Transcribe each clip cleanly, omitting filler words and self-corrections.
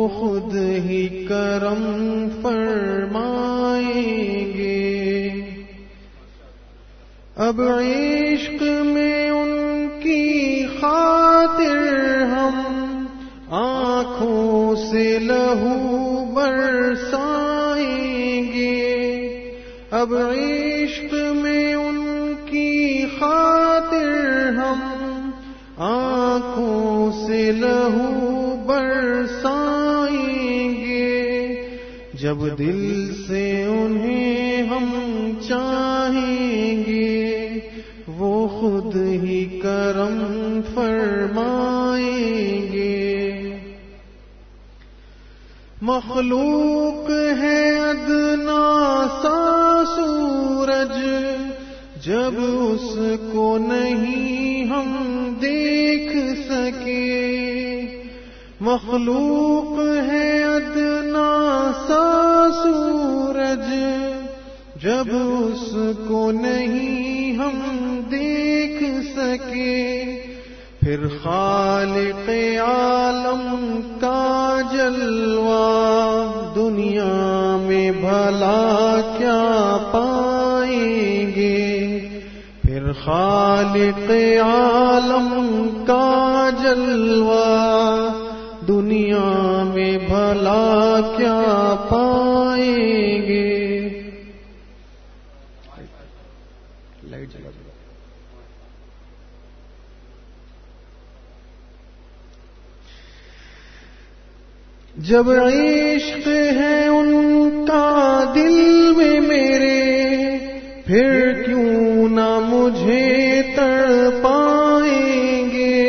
خود ہی کرم فرمائیں گے. اب عشق میں ان کی خاطر ہم آنکھوں سے لہو برسائیں گے. اب عشق میں ان کی خاطر ہم آنکھوں سے لہو برسائیں گے. جب دل سے انہیں ہم چاہیں گے وہ خود ہی کرم فرمائیں گے. مخلوق ہے ادنا سا سورج جب اس کو نہیں ہم دیکھ سکے. مخلوق ہے ادنا سا سورج جب اس کو نہیں ہم دیکھ سکے. پھر خالق عالم کا جلوہ دنیا میں بھلا کیا پائیں گے. پھر خالق عالم کا جلوہ دنیا میں بھلا کیا پائیں گے. لائٹ جلا دو. جب عشق ہے ان کا دل میں میرے پھر کیوں نہ مجھے تڑپائیں گے.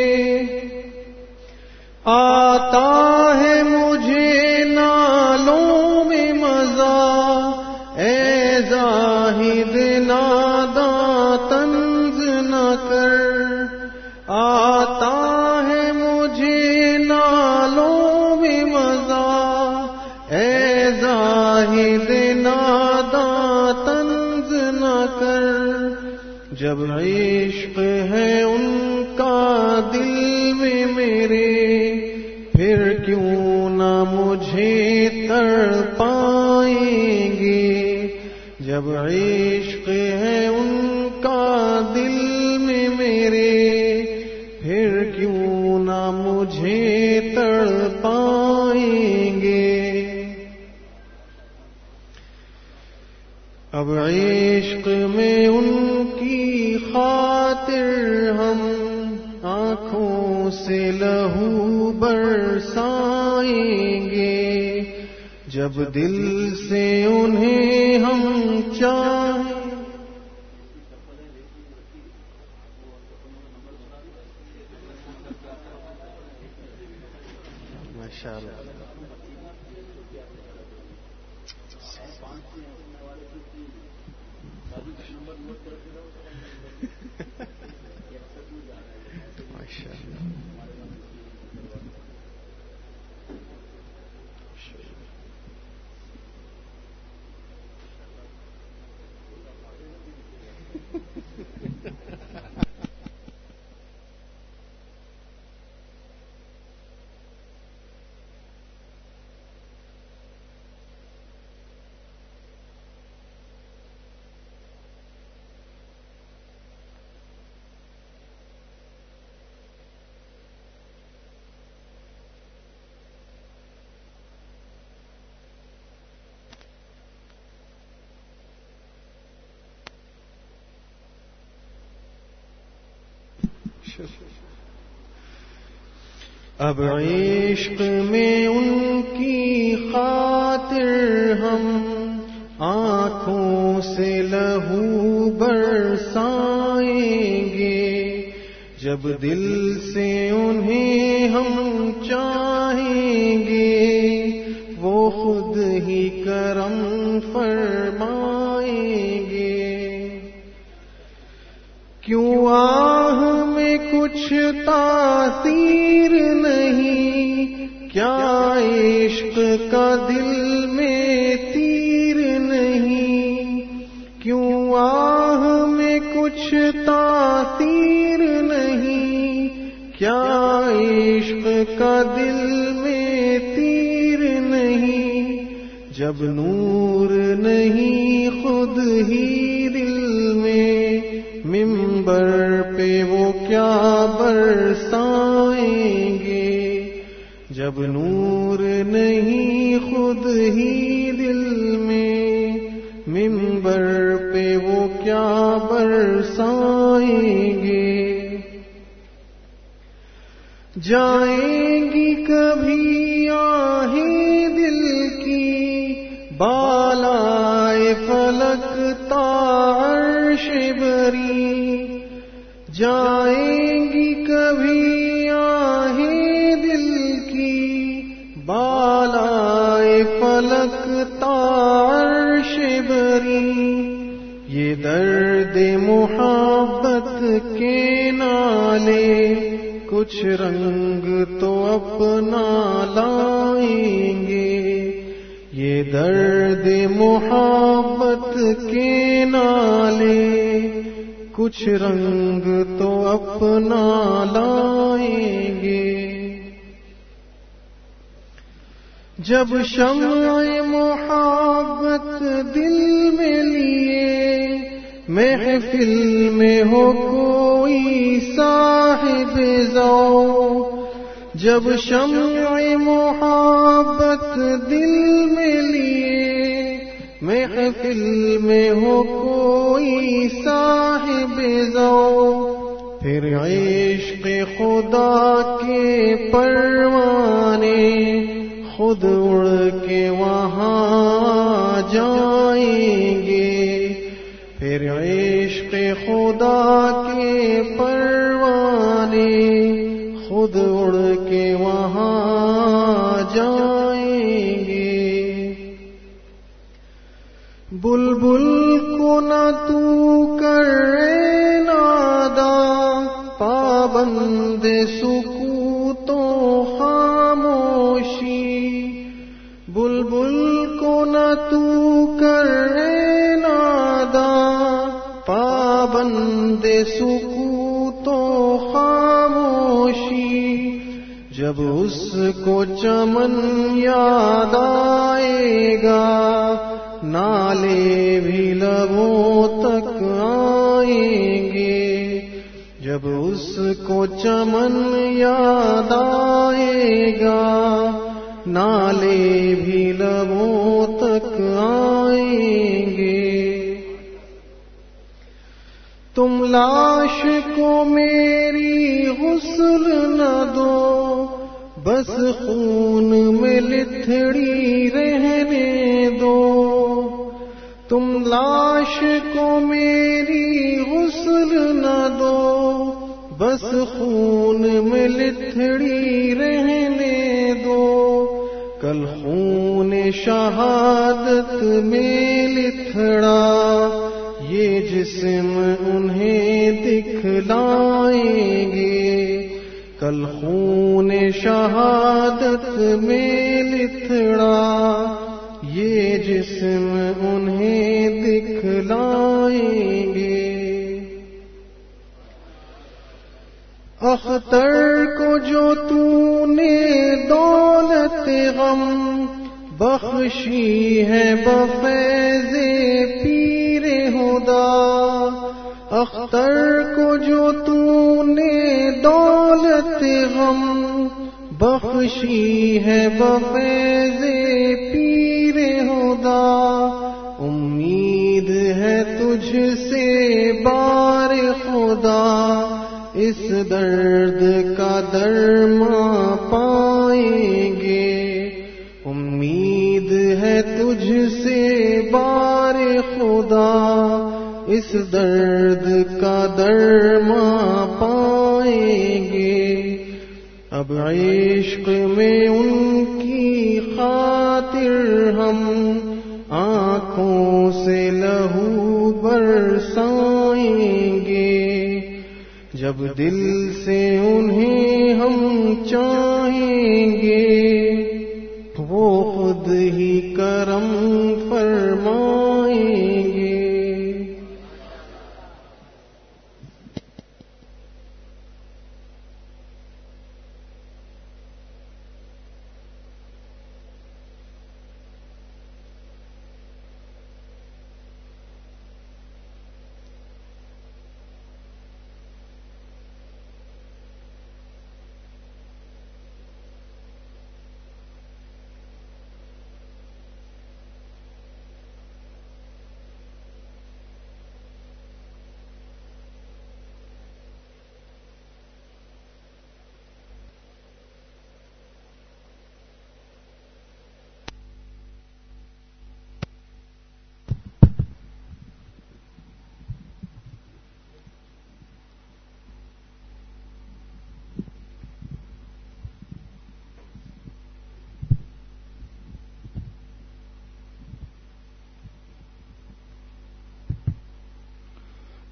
آتا ہے مجھے نالوں میں مزہ اے زاہد ناداں طنز نہ کر. آتا ہے مجھے نالوں میں مزہ اے زاہد ناداں طنز نہ کر. جب عشق ہے ان کا دل میں میرے پھر کیوں نہ مجھے تڑپائیں گے. جب عشق ہے ان کا دل میں میرے پھر کیوں نہ مجھے تڑپائیں گے. اب عشق میں ان کی خاطر ہم آنکھوں سے لہو برسائیں گے. جب دل سے انہیں ہم چاہیں ماشاءاللہ. اب عشق میں ان کی خاطر ہم آنکھوں سے لہو برسائیں گے. جب دل سے انہیں ہم چاہیں گے وہ خود ہی کرم فرمائیں گے. کیوں آہ میں کچھ تاثیر نہیں کیا عشق کا دل میں تیر نہیں. کیوں آہ میں کچھ تاثیر نہیں کیا عشق کا دل میں تیر جب نور نہیں خود ہی دل میں، منبر پہ وہ کیا برسائیں گے؟ جب نور نہیں خود ہی دل میں، منبر پہ وہ کیا برسائیں گے؟ جائیں گی کبھی آہیں دل کی بالائے فلک تا عرش بری، جائیں گی کبھی آہیں دل کی بالائے فلک تا عرش بری۔ یہ درد محبت کے نالے کچھ رنگ تو اپنا لائیں گے، یہ درد محبت کے نالے کچھ رنگ تو اپنا لائیں گے۔ جب شمع محبت دل میں لیے محفل میں ہو کوئی صاحب ذوق، جب شمع محبت دل میں لیے محفل میں ہو کوئی صاحب ذوق، پھر عشق خدا کے پروانے خود اڑ کے وہاں جائیں گے، پھر عشق خدا کے پروانے خود اڑ کے وہاں جائیں گے۔ بلبل کو نہ تو کر اے نادا پابند سکوت و خاموشی، بلبل کو نہ تو کر اے نادا پابند سکوت و خاموشی، جب اس کو چمن یاد آئے گا نالے بھی لبوں تک آئیں گے، جب اس کو چمن یاد آئے گا نالے بھی لبوں تک آئیں گے۔ تم لاش کو میری غسل نہ دو، بس خون میں لتھڑی رہنے دو، تم لاش کو میری غسل نہ دو، بس خون میں لتھڑی رہنے دو، کل خون شہادت میں لتھڑا یہ جسم انہیں دکھلائیں گے، کل خون شہادت میں لتھڑا یہ جسم انہیں دکھلائیں گے۔ اختر کو جو تو نے دولت غم بخشی ہے بفیض پیر خدا، اختر کو جو تو نے دولت غم بخشی ہے بفیض پیر خدا، امید ہے تجھ سے بار خدا اس درد کا درما پائیں گے، امید ہے تجھ سے بار خدا اس درد کا درما پائیں گے۔ اب عشق میں ان کی خاطر ہم آنکھوں سے لہو برسائیں گے، جب دل سے انہیں ہم چاہیں گے وہ خود ہی کرم فرمائیں گے۔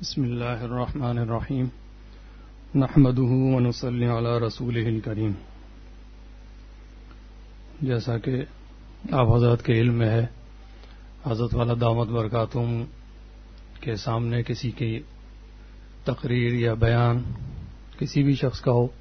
بسم اللہ الرحمن الرحیم نحمده ونصلی علی رسولہ الکریم. جیسا کہ آپ حضرات کے علم میں ہے، حضرت والا دامت برکاتہم کے سامنے کسی کی تقریر یا بیان کسی بھی شخص کا ہو،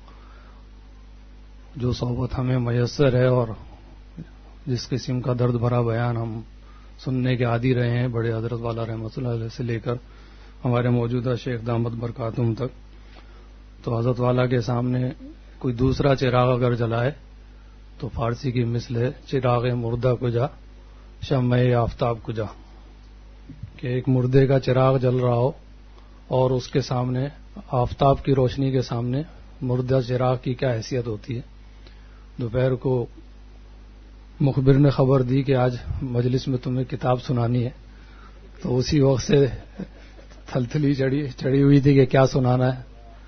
جو صحبت ہمیں میسر ہے اور جس قسم کا درد بھرا بیان ہم سننے کے عادی رہے ہیں بڑے حضرت والا رحمۃ اللہ علیہ سے لے کر ہمارے موجودہ شیخ دامت برکاتہم تک، تو حضرت والا کے سامنے کوئی دوسرا چراغ اگر جلائے تو فارسی کی مثل ہے چراغ مردہ کجا شمع آفتاب کجا، کہ ایک مردے کا چراغ جل رہا ہو اور اس کے سامنے آفتاب کی روشنی کے سامنے مردہ چراغ کی کیا حیثیت ہوتی ہے. دوپہر کو مخبر نے خبر دی کہ آج مجلس میں تمہیں کتاب سنانی ہے، تو اسی وقت سے تھلتھلی چڑھی ہوئی تھی کہ کیا سنانا ہے،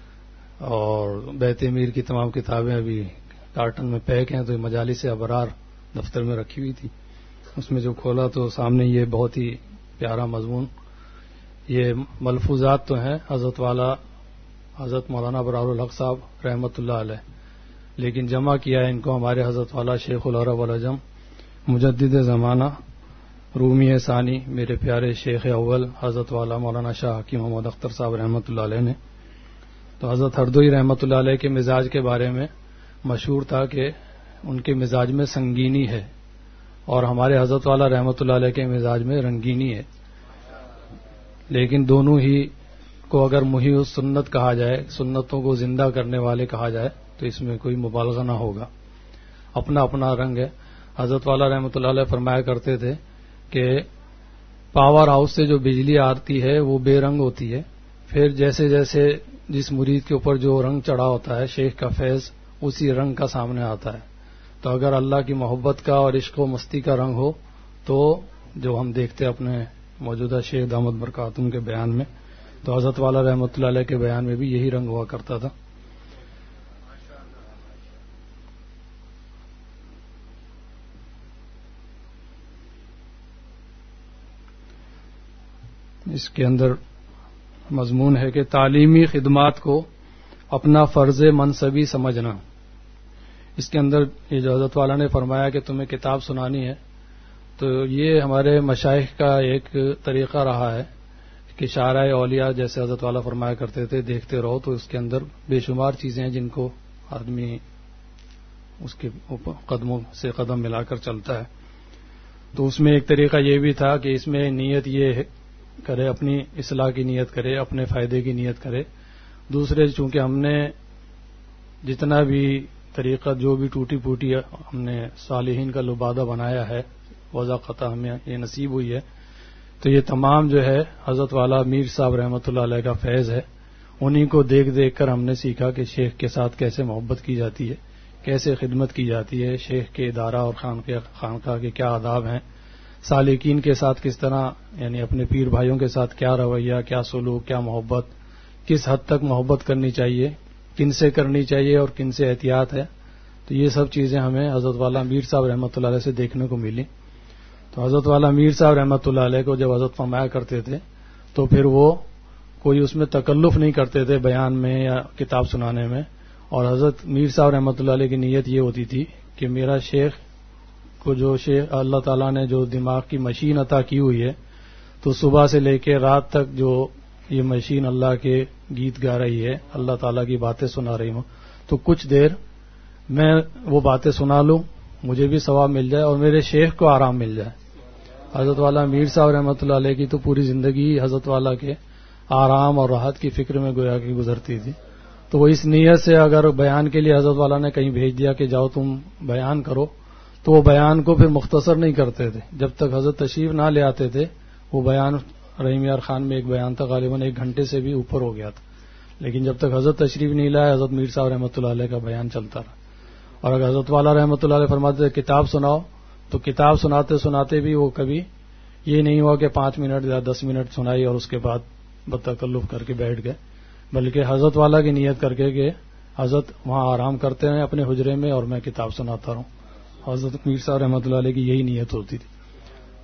اور بیت میر کی تمام کتابیں ابھی کارٹن میں پیک ہیں، تو یہ مجالس ابرار دفتر میں رکھی ہوئی تھی. اس میں جو کھولا تو سامنے یہ بہت ہی پیارا مضمون، یہ ملفوظات تو ہیں حضرت والا حضرت مولانا ابرار الحق صاحب رحمۃ اللہ علیہ، لیکن جمع کیا ہے ان کو ہمارے حضرت والا شیخ العرب والعجم مجدد زمانہ رومی ثانی میرے پیارے شیخ اول حضرت والا مولانا شاہ حکیم محمد اختر صاحب رحمۃ اللہ علیہ نے. تو حضرت ہردوئی رحمۃ اللہ علیہ کے مزاج کے بارے میں مشہور تھا کہ ان کے مزاج میں سنگینی ہے، اور ہمارے حضرت والا رحمۃ اللہ علیہ کے مزاج میں رنگینی ہے، لیکن دونوں ہی کو اگر محی السنت کہا جائے، سنتوں کو زندہ کرنے والے کہا جائے، تو اس میں کوئی مبالغہ نہ ہوگا. اپنا اپنا رنگ ہے. حضرت والا رحمۃ اللہ علیہ فرمایا کرتے تھے کہ پاور ہاؤس سے جو بجلی آتی ہے وہ بے رنگ ہوتی ہے، پھر جیسے جیسے جس مرید کے اوپر جو رنگ چڑھا ہوتا ہے شیخ کا فیض اسی رنگ کا سامنے آتا ہے. تو اگر اللہ کی محبت کا اور عشق و مستی کا رنگ ہو تو جو ہم دیکھتے اپنے موجودہ شیخ دامت برکاتہم کے بیان میں، تو حضرت والا رحمۃ اللہ علیہ کے بیان میں بھی یہی رنگ ہوا کرتا تھا. اس کے اندر مضمون ہے کہ تعلیمی خدمات کو اپنا فرض منصبی سمجھنا. اس کے اندر یہ جو حضرت والا نے فرمایا کہ تمہیں کتاب سنانی ہے، تو یہ ہمارے مشائخ کا ایک طریقہ رہا ہے کہ شاعرۂ اولیاء جیسے حضرت والا فرمایا کرتے تھے دیکھتے رہو، تو اس کے اندر بے شمار چیزیں ہیں جن کو آدمی اس کے قدموں سے قدم ملا کر چلتا ہے. تو اس میں ایک طریقہ یہ بھی تھا کہ اس میں نیت یہ کرے، اپنی اصلاح کی نیت کرے، اپنے فائدے کی نیت کرے. دوسرے چونکہ ہم نے جتنا بھی طریقہ جو بھی ٹوٹی پھوٹی ہم نے صالحین کا لبادہ بنایا ہے، وضع قطع ہمیں یہ نصیب ہوئی ہے، تو یہ تمام جو ہے حضرت والا میر صاحب رحمۃ اللہ علیہ کا فیض ہے. انہی کو دیکھ دیکھ کر ہم نے سیکھا کہ شیخ کے ساتھ کیسے محبت کی جاتی ہے، کیسے خدمت کی جاتی ہے، شیخ کے ادارہ اور خانقاہ کے کیا آداب ہیں، سالکین کے ساتھ کس طرح یعنی اپنے پیر بھائیوں کے ساتھ کیا رویہ، کیا سلوک، کیا محبت، کس حد تک محبت کرنی چاہیے، کن سے کرنی چاہیے اور کن سے احتیاط ہے. تو یہ سب چیزیں ہمیں حضرت والا میر صاحب رحمۃ اللہ علیہ سے دیکھنے کو ملی. تو حضرت والا میر صاحب رحمۃ اللہ علیہ کو جب حضرت فرمایا کرتے تھے تو پھر وہ کوئی اس میں تکلف نہیں کرتے تھے بیان میں یا کتاب سنانے میں. اور حضرت میر صاحب رحمۃ اللہ علیہ کی نیت یہ ہوتی تھی کہ میرا شیخ کو جو شیخ اللہ تعالیٰ نے جو دماغ کی مشین عطا کی ہوئی ہے، تو صبح سے لے کے رات تک جو یہ مشین اللہ کے گیت گا رہی ہے، اللہ تعالیٰ کی باتیں سنا رہی ہوں، تو کچھ دیر میں وہ باتیں سنا لوں، مجھے بھی ثواب مل جائے اور میرے شیخ کو آرام مل جائے. حضرت والا میر صاحب رحمۃ اللہ علیہ کی تو پوری زندگی حضرت والا کے آرام اور راحت کی فکر میں گویا کہ گزرتی تھی. تو وہ اس نیت سے اگر بیان کے لیے حضرت والا نے کہیں بھیج دیا کہ جاؤ تم بیان کرو، تو وہ بیان کو پھر مختصر نہیں کرتے تھے. جب تک حضرت تشریف نہ لے آتے تھے وہ بیان رحیم یار خان میں ایک بیان تھا غالباً 1 گھنٹے سے بھی اوپر ہو گیا تھا، لیکن جب تک حضرت تشریف نہیں لائے حضرت میر صاحب رحمۃ اللہ علیہ کا بیان چلتا رہا. اور اگر حضرت والا رحمۃ اللہ علیہ فرماتے تھے کتاب سناؤ، تو کتاب سناتے سناتے بھی وہ کبھی یہ نہیں ہوا کہ 5 منٹ یا 10 منٹ سنائی اور اس کے بعد بتکلف کر کے بیٹھ گئے، بلکہ حضرت والا کی نیت کر کے کہ حضرت وہاں آرام کرتے ہیں اپنے حجرے میں اور میں کتاب سناتا رہوں. حضرت میر صاحب رحمۃ اللہ علیہ کی یہی نیت ہوتی تھی.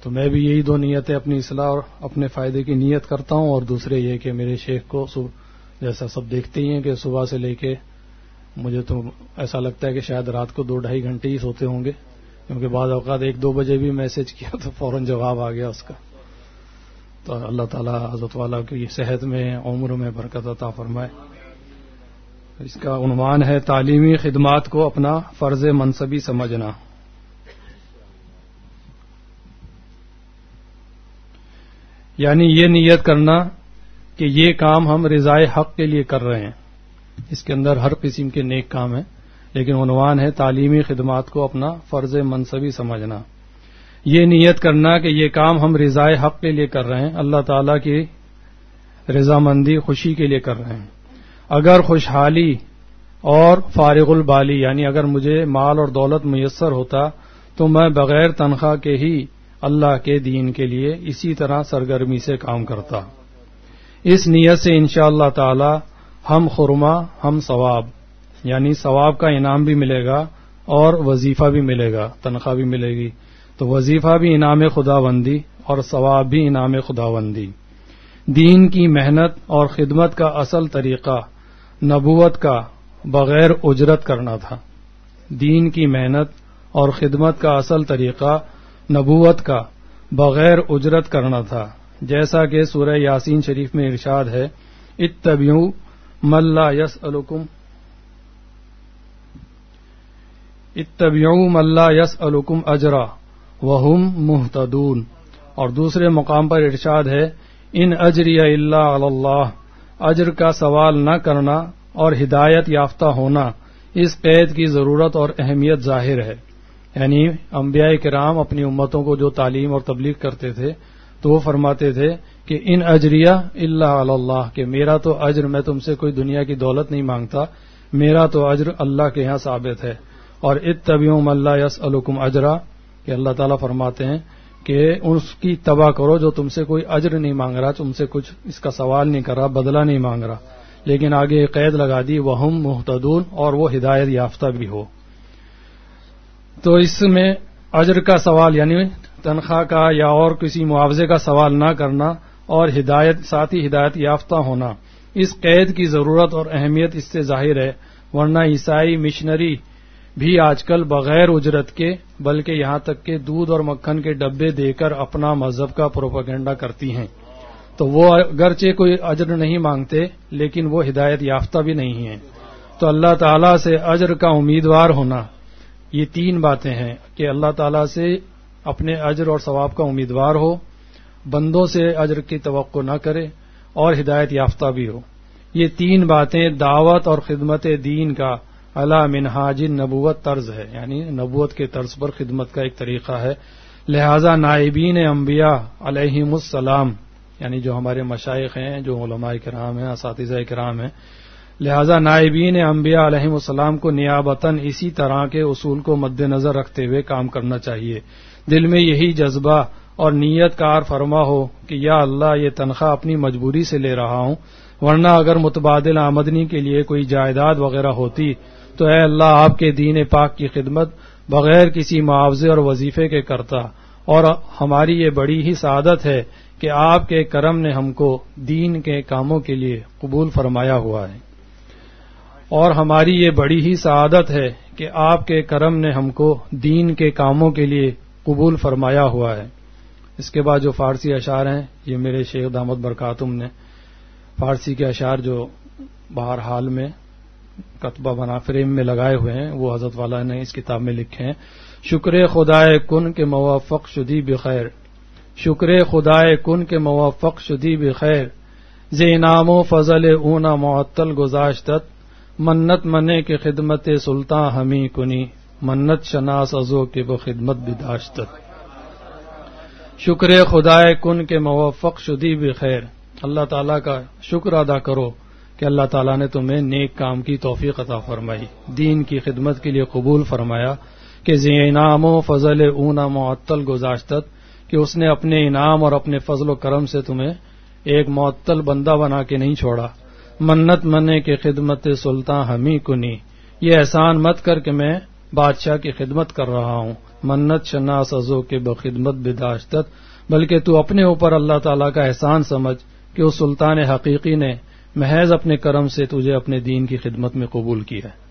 تو میں بھی یہی دو نیتیں اپنی اصلاح اور اپنے فائدے کی نیت کرتا ہوں، اور دوسرے یہ کہ میرے شیخ کو جیسا سب دیکھتے ہی ہیں کہ صبح سے لے کے مجھے تو ایسا لگتا ہے کہ شاید رات کو 2-2.5 گھنٹے ہی سوتے ہوں گے، کیونکہ بعض اوقات 1-2 بجے بھی میسج کیا تو فوراً جواب آ گیا اس کا. تو اللہ تعالیٰ حضرت والا کی صحت میں عمر میں برکت عطا فرمائے. اس کا عنوان ہے تعلیمی خدمات کو اپنا فرض منصبی سمجھنا. یعنی یہ نیت کرنا کہ یہ کام ہم رضائے حق کے لیے کر رہے ہیں. اس کے اندر ہر قسم کے نیک کام ہیں، لیکن عنوان ہے تعلیمی خدمات کو اپنا فرض منصبی سمجھنا. یہ نیت کرنا کہ یہ کام ہم رضائے حق کے لیے کر رہے ہیں، اللہ تعالیٰ کی رضامندی خوشی کے لیے کر رہے ہیں. اگر خوشحالی اور فارغ البالی یعنی اگر مجھے مال اور دولت میسر ہوتا تو میں بغیر تنخواہ کے ہی اللہ کے دین کے لیے اسی طرح سرگرمی سے کام کرتا. اس نیت سے انشاءاللہ تعالی ہم خرما ہم ثواب، یعنی ثواب کا انعام بھی ملے گا اور وظیفہ بھی ملے گا، تنخواہ بھی ملے گی. تو وظیفہ بھی انعام خداوندی اور ثواب بھی انعام خداوندی. دین کی محنت اور خدمت کا اصل طریقہ نبوت کا بغیر اجرت کرنا تھا. دین کی محنت اور خدمت کا اصل طریقہ نبوت کا بغیر اجرت کرنا تھا، جیسا کہ سورہ یاسین شریف میں ارشاد ہے، اتبعوا من لا يسألكم اجرا وهم مهتدون. اور دوسرے مقام پر ارشاد ہے، ان اجری الا علی اللہ، اجر کا سوال نہ کرنا اور ہدایت یافتہ ہونا اس قید کی ضرورت اور اہمیت ظاہر ہے. یعنی انبیاء کرام اپنی امتوں کو جو تعلیم اور تبلیغ کرتے تھے تو وہ فرماتے تھے کہ ان اجریہ الا علی اللہ، کہ میرا تو اجر، میں تم سے کوئی دنیا کی دولت نہیں مانگتا، میرا تو اجر اللہ کے ہاں ثابت ہے. اور اتبعوا من لا يسألكم اجرا، کہ اللہ تعالیٰ فرماتے ہیں کہ اس کی اتباع کرو جو تم سے کوئی اجر نہیں مانگ رہا، تم سے کچھ اس کا سوال نہیں کر رہا، بدلہ نہیں مانگ رہا. لیکن آگے قید لگا دی وہم مہتدون، اور وہ ہدایت یافتہ بھی ہو. تو اس میں اجر کا سوال یعنی تنخواہ کا یا اور کسی معاوضے کا سوال نہ کرنا اور ہدایت ساتھ ہی ہدایت یافتہ ہونا، اس قید کی ضرورت اور اہمیت اس سے ظاہر ہے. ورنہ عیسائی مشنری بھی آج کل بغیر اجرت کے بلکہ یہاں تک کہ دودھ اور مکھن کے ڈبے دے کر اپنا مذہب کا پروپیگنڈا کرتی ہیں. تو وہ اگرچہ کوئی اجر نہیں مانگتے لیکن وہ ہدایت یافتہ بھی نہیں ہیں. تو اللہ تعالیٰ سے اجر کا امیدوار ہونا، یہ 3 باتیں ہیں کہ اللہ تعالیٰ سے اپنے اجر اور ثواب کا امیدوار ہو، بندوں سے اجر کی توقع نہ کرے، اور ہدایت یافتہ بھی ہو. یہ 3 باتیں دعوت اور خدمت دین کا علی منہاج نبوت طرز ہے، یعنی نبوت کے طرز پر خدمت کا ایک طریقہ ہے. لہذا نائبین انبیاء علیہم السلام، یعنی جو ہمارے مشائخ ہیں، جو علماء کرام ہیں، اساتذہ کرام ہیں، لہذا نائبین انبیاء علیہم السلام کو نیابتاً اسی طرح کے اصول کو مد نظر رکھتے ہوئے کام کرنا چاہیے. دل میں یہی جذبہ اور نیت کار فرما ہو کہ یا اللہ یہ تنخواہ اپنی مجبوری سے لے رہا ہوں، ورنہ اگر متبادل آمدنی کے لیے کوئی جائیداد وغیرہ ہوتی تو اے اللہ آپ کے دین پاک کی خدمت بغیر کسی معاوضے اور وظیفے کے کرتا. اور ہماری یہ بڑی ہی سعادت ہے کہ آپ کے کرم نے ہم کو دین کے کاموں کے لیے قبول فرمایا ہوا ہے. اور ہماری یہ بڑی ہی سعادت ہے کہ آپ کے کرم نے ہم کو دین کے کاموں کے لیے قبول فرمایا ہوا ہے. اس کے بعد جو فارسی اشعار ہیں یہ میرے شیخ دامت برکاتہم نے فارسی کے اشعار جو باہر حال میں کتبہ بنا فریم میں لگائے ہوئے ہیں وہ حضرت والا نے اس کتاب میں لکھے ہیں. شکر خدائے کن کے موفق شدی بخیر، شکر خدائے کن کے موفق شدی بخیر، ز انعام و فضل اونا معطل گذاشتت، منت منے کے خدمت سلطان ہمیں کنی، منت شناس ازو کے وہ خدمت بداشتت. شکر خدائے کن کے موفق شدی بخیر، اللہ تعالیٰ کا شکر ادا کرو کہ اللہ تعالیٰ نے تمہیں نیک کام کی توفیق عطا فرمائی، دین کی خدمت کے لیے قبول فرمایا. کہ ذی انعام و فضل اونا معطل گذاشتت، کہ اس نے اپنے انعام اور اپنے فضل و کرم سے تمہیں ایک معطل بندہ بنا کے نہیں چھوڑا. منت منے کے خدمت سلطان ہمیں کنی، یہ احسان مت کر کہ میں بادشاہ کی خدمت کر رہا ہوں، منت شناس ازو کے بخدمت بداشتت، بلکہ تو اپنے اوپر اللہ تعالیٰ کا احسان سمجھ کہ اس سلطان حقیقی نے محض اپنے کرم سے تجھے اپنے دین کی خدمت میں قبول کیا ہے۔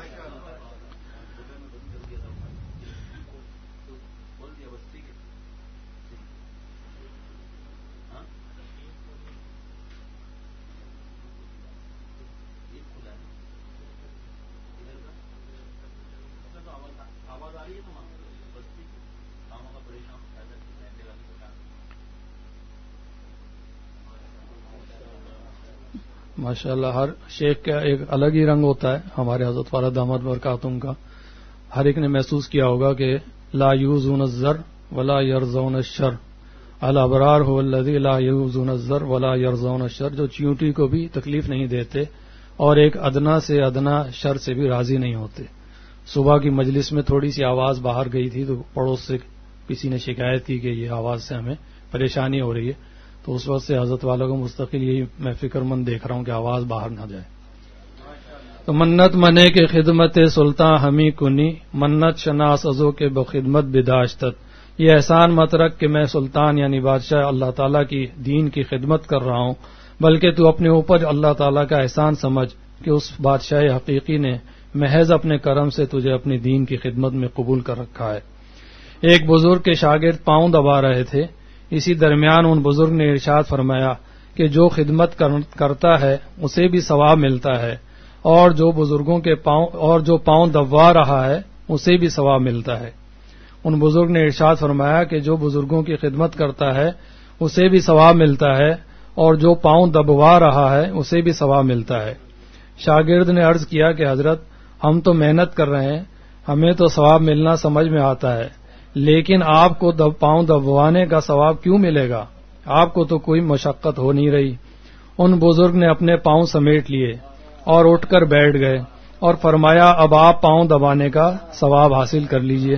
ماشاءاللہ، ہر شیخ کا ایک الگ ہی رنگ ہوتا ہے۔ ہمارے حضرت والا دامت برکاتہم کا ہر ایک نے محسوس کیا ہوگا کہ لا یوزون الزر ولا یرزون الشر، الابرار هو الذی لا یوزون الزر ولا یرزون الشر، جو چیونٹی کو بھی تکلیف نہیں دیتے اور ایک ادنا سے ادنا شر سے بھی راضی نہیں ہوتے۔ صبح کی مجلس میں تھوڑی سی آواز باہر گئی تھی تو پڑوس سے کسی نے شکایت کی کہ یہ آواز سے ہمیں پریشانی ہو رہی ہے، تو اس وقت سے حضرت والوں کو مستقل یہی میں فکر مند دیکھ رہا ہوں کہ آواز باہر نہ جائے۔ تو منت منے کے خدمت سلطان ہمی کنی، منت شناس ازو کے بخدمت بداشتت، یہ احسان مت رکھ کہ میں سلطان یعنی بادشاہ اللہ تعالیٰ کی دین کی خدمت کر رہا ہوں، بلکہ تو اپنے اوپر اللہ تعالیٰ کا احسان سمجھ کہ اس بادشاہ حقیقی نے محض اپنے کرم سے تجھے اپنی دین کی خدمت میں قبول کر رکھا ہے۔ ایک بزرگ کے شاگرد پاؤں دبا رہے تھے، اسی درمیان ان بزرگ نے ارشاد فرمایا کہ جو خدمت کرتا ہے اسے بھی ثواب ملتا ہے، اور جو پاؤں دبا رہا ہے اسے بھی ثواب ملتا ہے۔ ان بزرگ نے ارشاد فرمایا کہ جو بزرگوں کی خدمت کرتا ہے اسے بھی ثواب ملتا ہے، اور جو پاؤں دبوا رہا ہے اسے بھی ثواب ملتا ہے۔ شاگرد نے عرض کیا کہ حضرت، ہم تو محنت کر رہے ہیں، ہمیں تو ثواب ملنا سمجھ میں آتا ہے، لیکن آپ کو پاؤں دبوانے کا ثواب کیوں ملے گا؟ آپ کو تو کوئی مشقت ہو نہیں رہی۔ ان بزرگ نے اپنے پاؤں سمیٹ لیے اور اٹھ کر بیٹھ گئے اور فرمایا اب آپ پاؤں دبانے کا ثواب حاصل کر لیجئے۔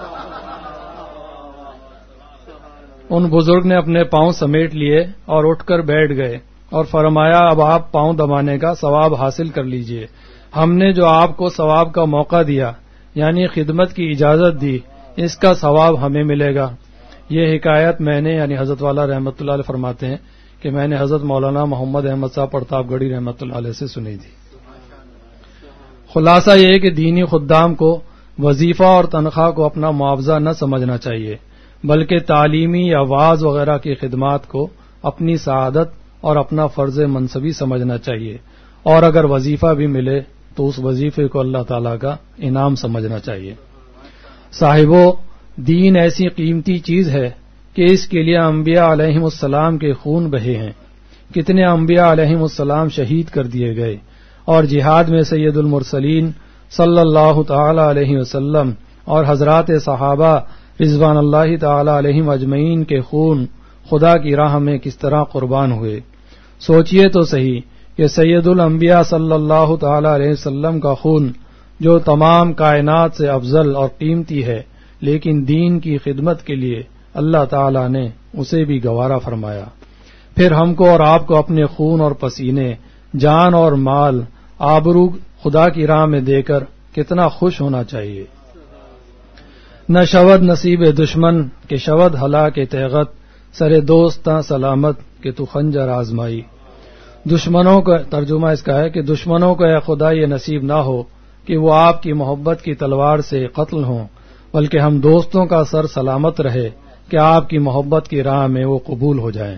ان بزرگ نے اپنے پاؤں سمیٹ لیے اور اٹھ کر بیٹھ گئے اور فرمایا اب آپ پاؤں دبانے کا ثواب حاصل کر لیجئے۔ ہم نے جو آپ کو ثواب کا موقع دیا یعنی خدمت کی اجازت دی، اس کا ثواب ہمیں ملے گا۔ یہ حکایت میں نے یعنی حضرت والا رحمۃ اللہ علیہ فرماتے ہیں کہ میں نے حضرت مولانا محمد احمد صاحب پرتاپ گڑھی رحمۃ اللہ علیہ سے سنی تھی۔ خلاصہ یہ کہ دینی خدام کو وظیفہ اور تنخواہ کو اپنا معاوضہ نہ سمجھنا چاہیے، بلکہ تعلیمی یا وعظ وغیرہ کی خدمات کو اپنی سعادت اور اپنا فرض منصبی سمجھنا چاہیے، اور اگر وظیفہ بھی ملے تو اس وظیفے کو اللہ تعالیٰ کا انعام سمجھنا چاہیے۔ صاحبو، دین ایسی قیمتی چیز ہے کہ اس کے لیے انبیاء علیہم السلام کے خون بہے ہیں۔ کتنے انبیاء علیہم السلام شہید کر دیے گئے، اور جہاد میں سید المرسلین صلی اللہ تعالی علیہ وسلم اور حضرات صحابہ رضوان اللہ تعالی علیہم اجمعین کے خون خدا کی راہ میں کس طرح قربان ہوئے۔ سوچئے تو صحیح کہ سید الانبیاء صلی اللہ تعالی علیہ وسلم کا خون جو تمام کائنات سے افضل اور قیمتی ہے، لیکن دین کی خدمت کے لیے اللہ تعالی نے اسے بھی گوارا فرمایا۔ پھر ہم کو اور آپ کو اپنے خون اور پسینے، جان اور مال، آبرو خدا کی راہ میں دے کر کتنا خوش ہونا چاہیے۔ نہ شود نصیب دشمن کہ شود ہلاک تیغت، سر دوستاں سلامت کہ تو خنجر آزمائی۔ دشمنوں کا ترجمہ اس کا ہے کہ دشمنوں کو اے خدا یہ نصیب نہ ہو کہ وہ آپ کی محبت کی تلوار سے قتل ہوں، بلکہ ہم دوستوں کا سر سلامت رہے کہ آپ کی محبت کی راہ میں وہ قبول ہو جائیں۔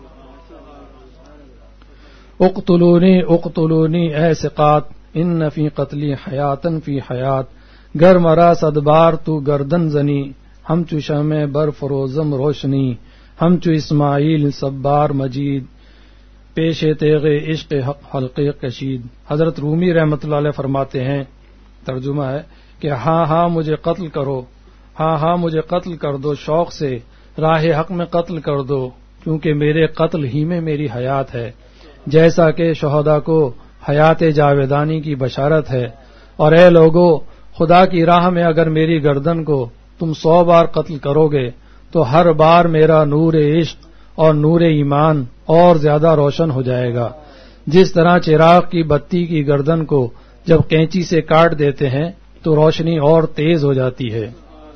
اقتلونی اقتلونی اے ثقات، ان فی قتلی حیاتن فی حیات، گر مرا صدبار تو گردن زنی، ہم چو شمع بر فروزم روشنی، ہم چو اسماعیل صبار مجید، پیش تیغ عشق حق حلقے کشید۔ حضرت رومی رحمۃ اللہ علیہ فرماتے ہیں، ترجمہ ہے کہ ہاں ہاں مجھے قتل کرو، ہاں ہاں مجھے قتل کر دو، شوق سے راہ حق میں قتل کر دو، کیونکہ میرے قتل ہی میں میری حیات ہے، جیسا کہ شہداء کو حیات جاویدانی کی بشارت ہے۔ اور اے لوگو، خدا کی راہ میں اگر میری گردن کو تم 100 بار قتل کرو گے تو ہر بار میرا نور عشق اور نور ایمان اور زیادہ روشن ہو جائے گا، جس طرح چراغ کی بتی کی گردن کو جب قینچی سے کاٹ دیتے ہیں تو روشنی اور تیز ہو جاتی ہے۔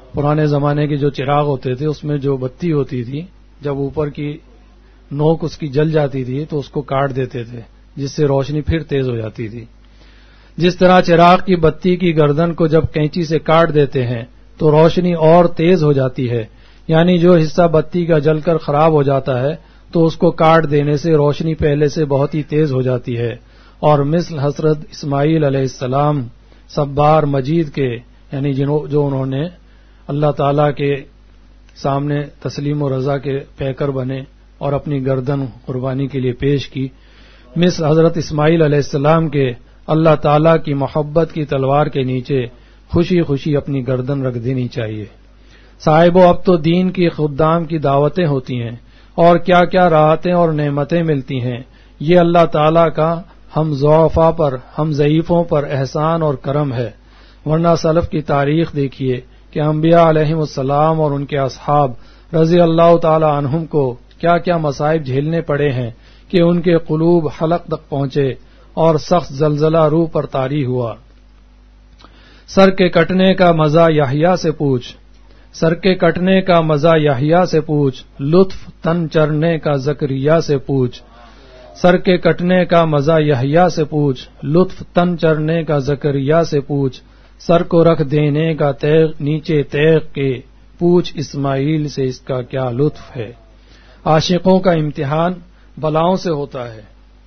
پرانے زمانے کے جو چراغ ہوتے تھے اس میں جو بتی ہوتی تھی، جب اوپر کی نوک اس کی جل جاتی تھی تو اس کو کاٹ دیتے تھے، جس سے روشنی پھر تیز ہو جاتی تھی۔ جس طرح چراغ کی بتی کی گردن کو جب کینچی سے کاٹ دیتے ہیں تو روشنی اور تیز ہو جاتی ہے، یعنی جو حصہ بتی کا جل کر خراب ہو جاتا ہے تو اس کو کاٹ دینے سے روشنی پہلے سے بہت ہی تیز ہو جاتی ہے۔ اور مثل حضرت اسماعیل علیہ السلام صبار مجید کے، یعنی جو انہوں نے اللہ تعالی کے سامنے تسلیم و رضا کے پیکر بنے اور اپنی گردن قربانی کے لیے پیش کی، مثل حضرت اسماعیل علیہ السلام کے اللہ تعالی کی محبت کی تلوار کے نیچے خوشی خوشی اپنی گردن رکھ دینی چاہیے۔ صاحبو، اب تو دین کی خدام کی دعوتیں ہوتی ہیں اور کیا کیا راحتیں اور نعمتیں ملتی ہیں، یہ اللہ تعالی کا ہم ضعفاء پر، ہم ضعیفوں پر احسان اور کرم ہے۔ ورنہ سلف کی تاریخ دیکھیے کہ انبیاء علیہم السلام اور ان کے اصحاب رضی اللہ تعالی عنہم کو کیا کیا مصائب جھیلنے پڑے ہیں کہ ان کے قلوب حلق تک پہنچے اور سخت زلزلہ روح پر طاری ہوا۔ سر کے کٹنے کا مزہ یحییٰ سے پوچھ، سر کے کٹنے کا مزہ یحییٰ سے پوچھ، لطف تن چرنے کا زکریا سے پوچھ۔ سر کے کٹنے کا مزہ یحییٰ سے پوچھ، لطف تن چرنے کا زکریا سے پوچھ، سر کو رکھ دینے کا تیغ نیچے تیغ کے پوچھ اسماعیل سے اس کا کیا لطف ہے۔ عاشقوں کا امتحان بلاؤں سے ہوتا ہے۔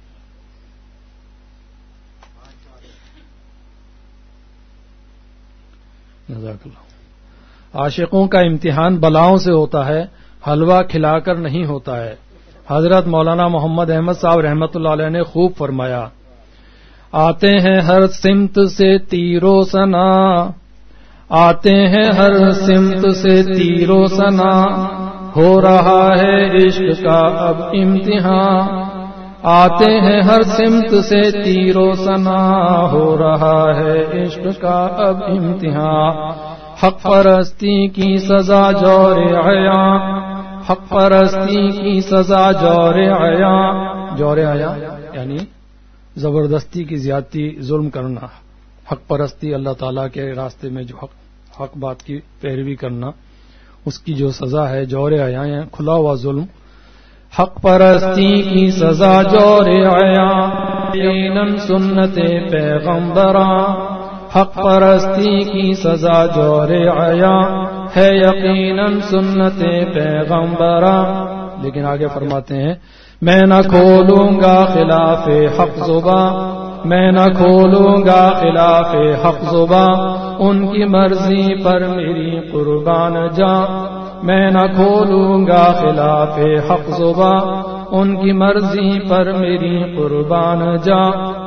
جزاک اللہ۔ عاشقوں کا امتحان بلاؤں سے ہوتا ہے، حلوہ کھلا کر نہیں ہوتا ہے۔ حضرت مولانا محمد احمد صاحب رحمۃ اللہ علیہ نے خوب فرمایا، آتے ہیں ہر سمت سے تیرو سنا، آتے ہیں ہر سمت سے تیرو سنا، ہو رہا ہے عشق کا اب امتحان، آتے ہیں ہر سمت سے تیرو سنا، ہو رہا ہے عشق کا اب امتحان، حق پرستی کی سزا جور عیاں، حق پرستی کی سزا جور عیاں، جور عیاں یعنی زبردستی کی زیادتی، ظلم کرنا۔ حق پرستی اللہ تعالیٰ کے راستے میں جو حق بات کی پیروی کرنا، اس کی جو سزا ہے جور عیاں یعنی کھلا ہوا ظلم۔ حق پرستی کی سزا جور عیاں، یقیناً سنت پیغمبراں، حق پرستی کی سزا جور عیاں ہے یقیناً سنت پیغمبراں۔ لیکن آگے فرماتے ہیں، میں نہ کھولوں گا خلاف حق زباں، میں نہ کھولوں گا خلاف حق زباں، ان کی مرضی پر میری قربان جاں، میں نہ کھولوں گا خلاف حق زباں، ان کی مرضی پر میری قربان جاں،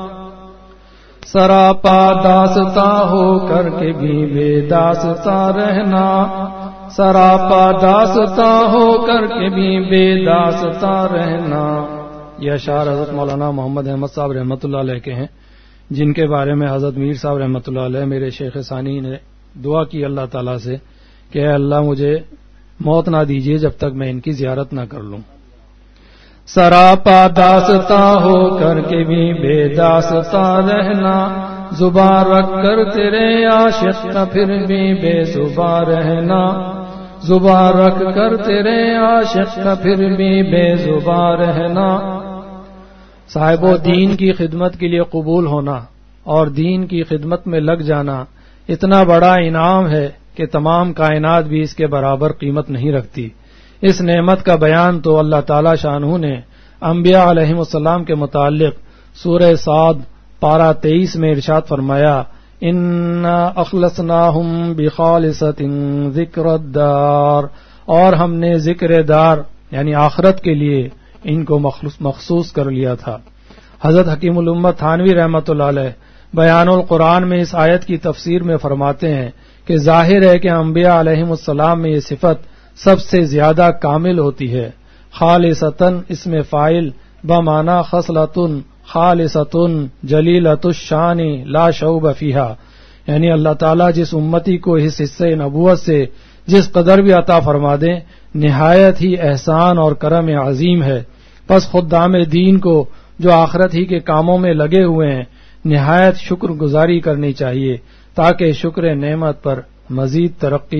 سراپا داستہ ہو کر کے بھی بے داستہ رہنا، سراپا داستہ ہو کر کے بھی بے داستہ رہنا۔ یہ اشعار حضرت مولانا محمد احمد صاحب رحمۃ اللہ علیہ کے ہیں، جن کے بارے میں حضرت میر صاحب رحمۃ اللہ علیہ میرے شیخ ثانی نے دعا کی اللہ تعالیٰ سے کہ اے اللہ مجھے موت نہ دیجیے جب تک میں ان کی زیارت نہ کر لوں۔ سراپا داستہ ہو کر کے بھی بے داستہ رہنا، زبان رکھ کر تیرے عاشق کا پھر بھی بے زبان رہنا، زبان رکھ کر تیرے عاشق کا پھر بھی بے زبان رہنا۔ صاحبو، دین کی خدمت کے لیے قبول ہونا اور دین کی خدمت میں لگ جانا اتنا بڑا انعام ہے کہ تمام کائنات بھی اس کے برابر قیمت نہیں رکھتی۔ اس نعمت کا بیان تو اللہ تعالی شانہ نے انبیاء علیہم السلام کے متعلق سورہ صاد پارہ 23 میں ارشاد فرمایا، انا اخلصناہم بخالصۃ ذکر الدار، اور ہم نے ذکر دار یعنی آخرت کے لیے ان کو مخصوص کر لیا تھا۔ حضرت حکیم الامت تھانوی رحمۃ اللہ علیہ بیان القرآن میں اس آیت کی تفسیر میں فرماتے ہیں کہ ظاہر ہے کہ انبیاء علیہم السلام میں یہ صفت سب سے زیادہ کامل ہوتی ہے۔ خالصتاً اسم فاعل بمعنی خصلتن خالصتن جلیلۃ الشان لا شعب فیہا، یعنی اللہ تعالیٰ جس امتی کو اس حصے نبوت سے جس قدر بھی عطا فرما دیں نہایت ہی احسان اور کرم عظیم ہے۔ پس خدام دین کو جو آخرت ہی کے کاموں میں لگے ہوئے ہیں نہایت شکر گزاری کرنی چاہیے تاکہ شکر نعمت پر مزید ترقی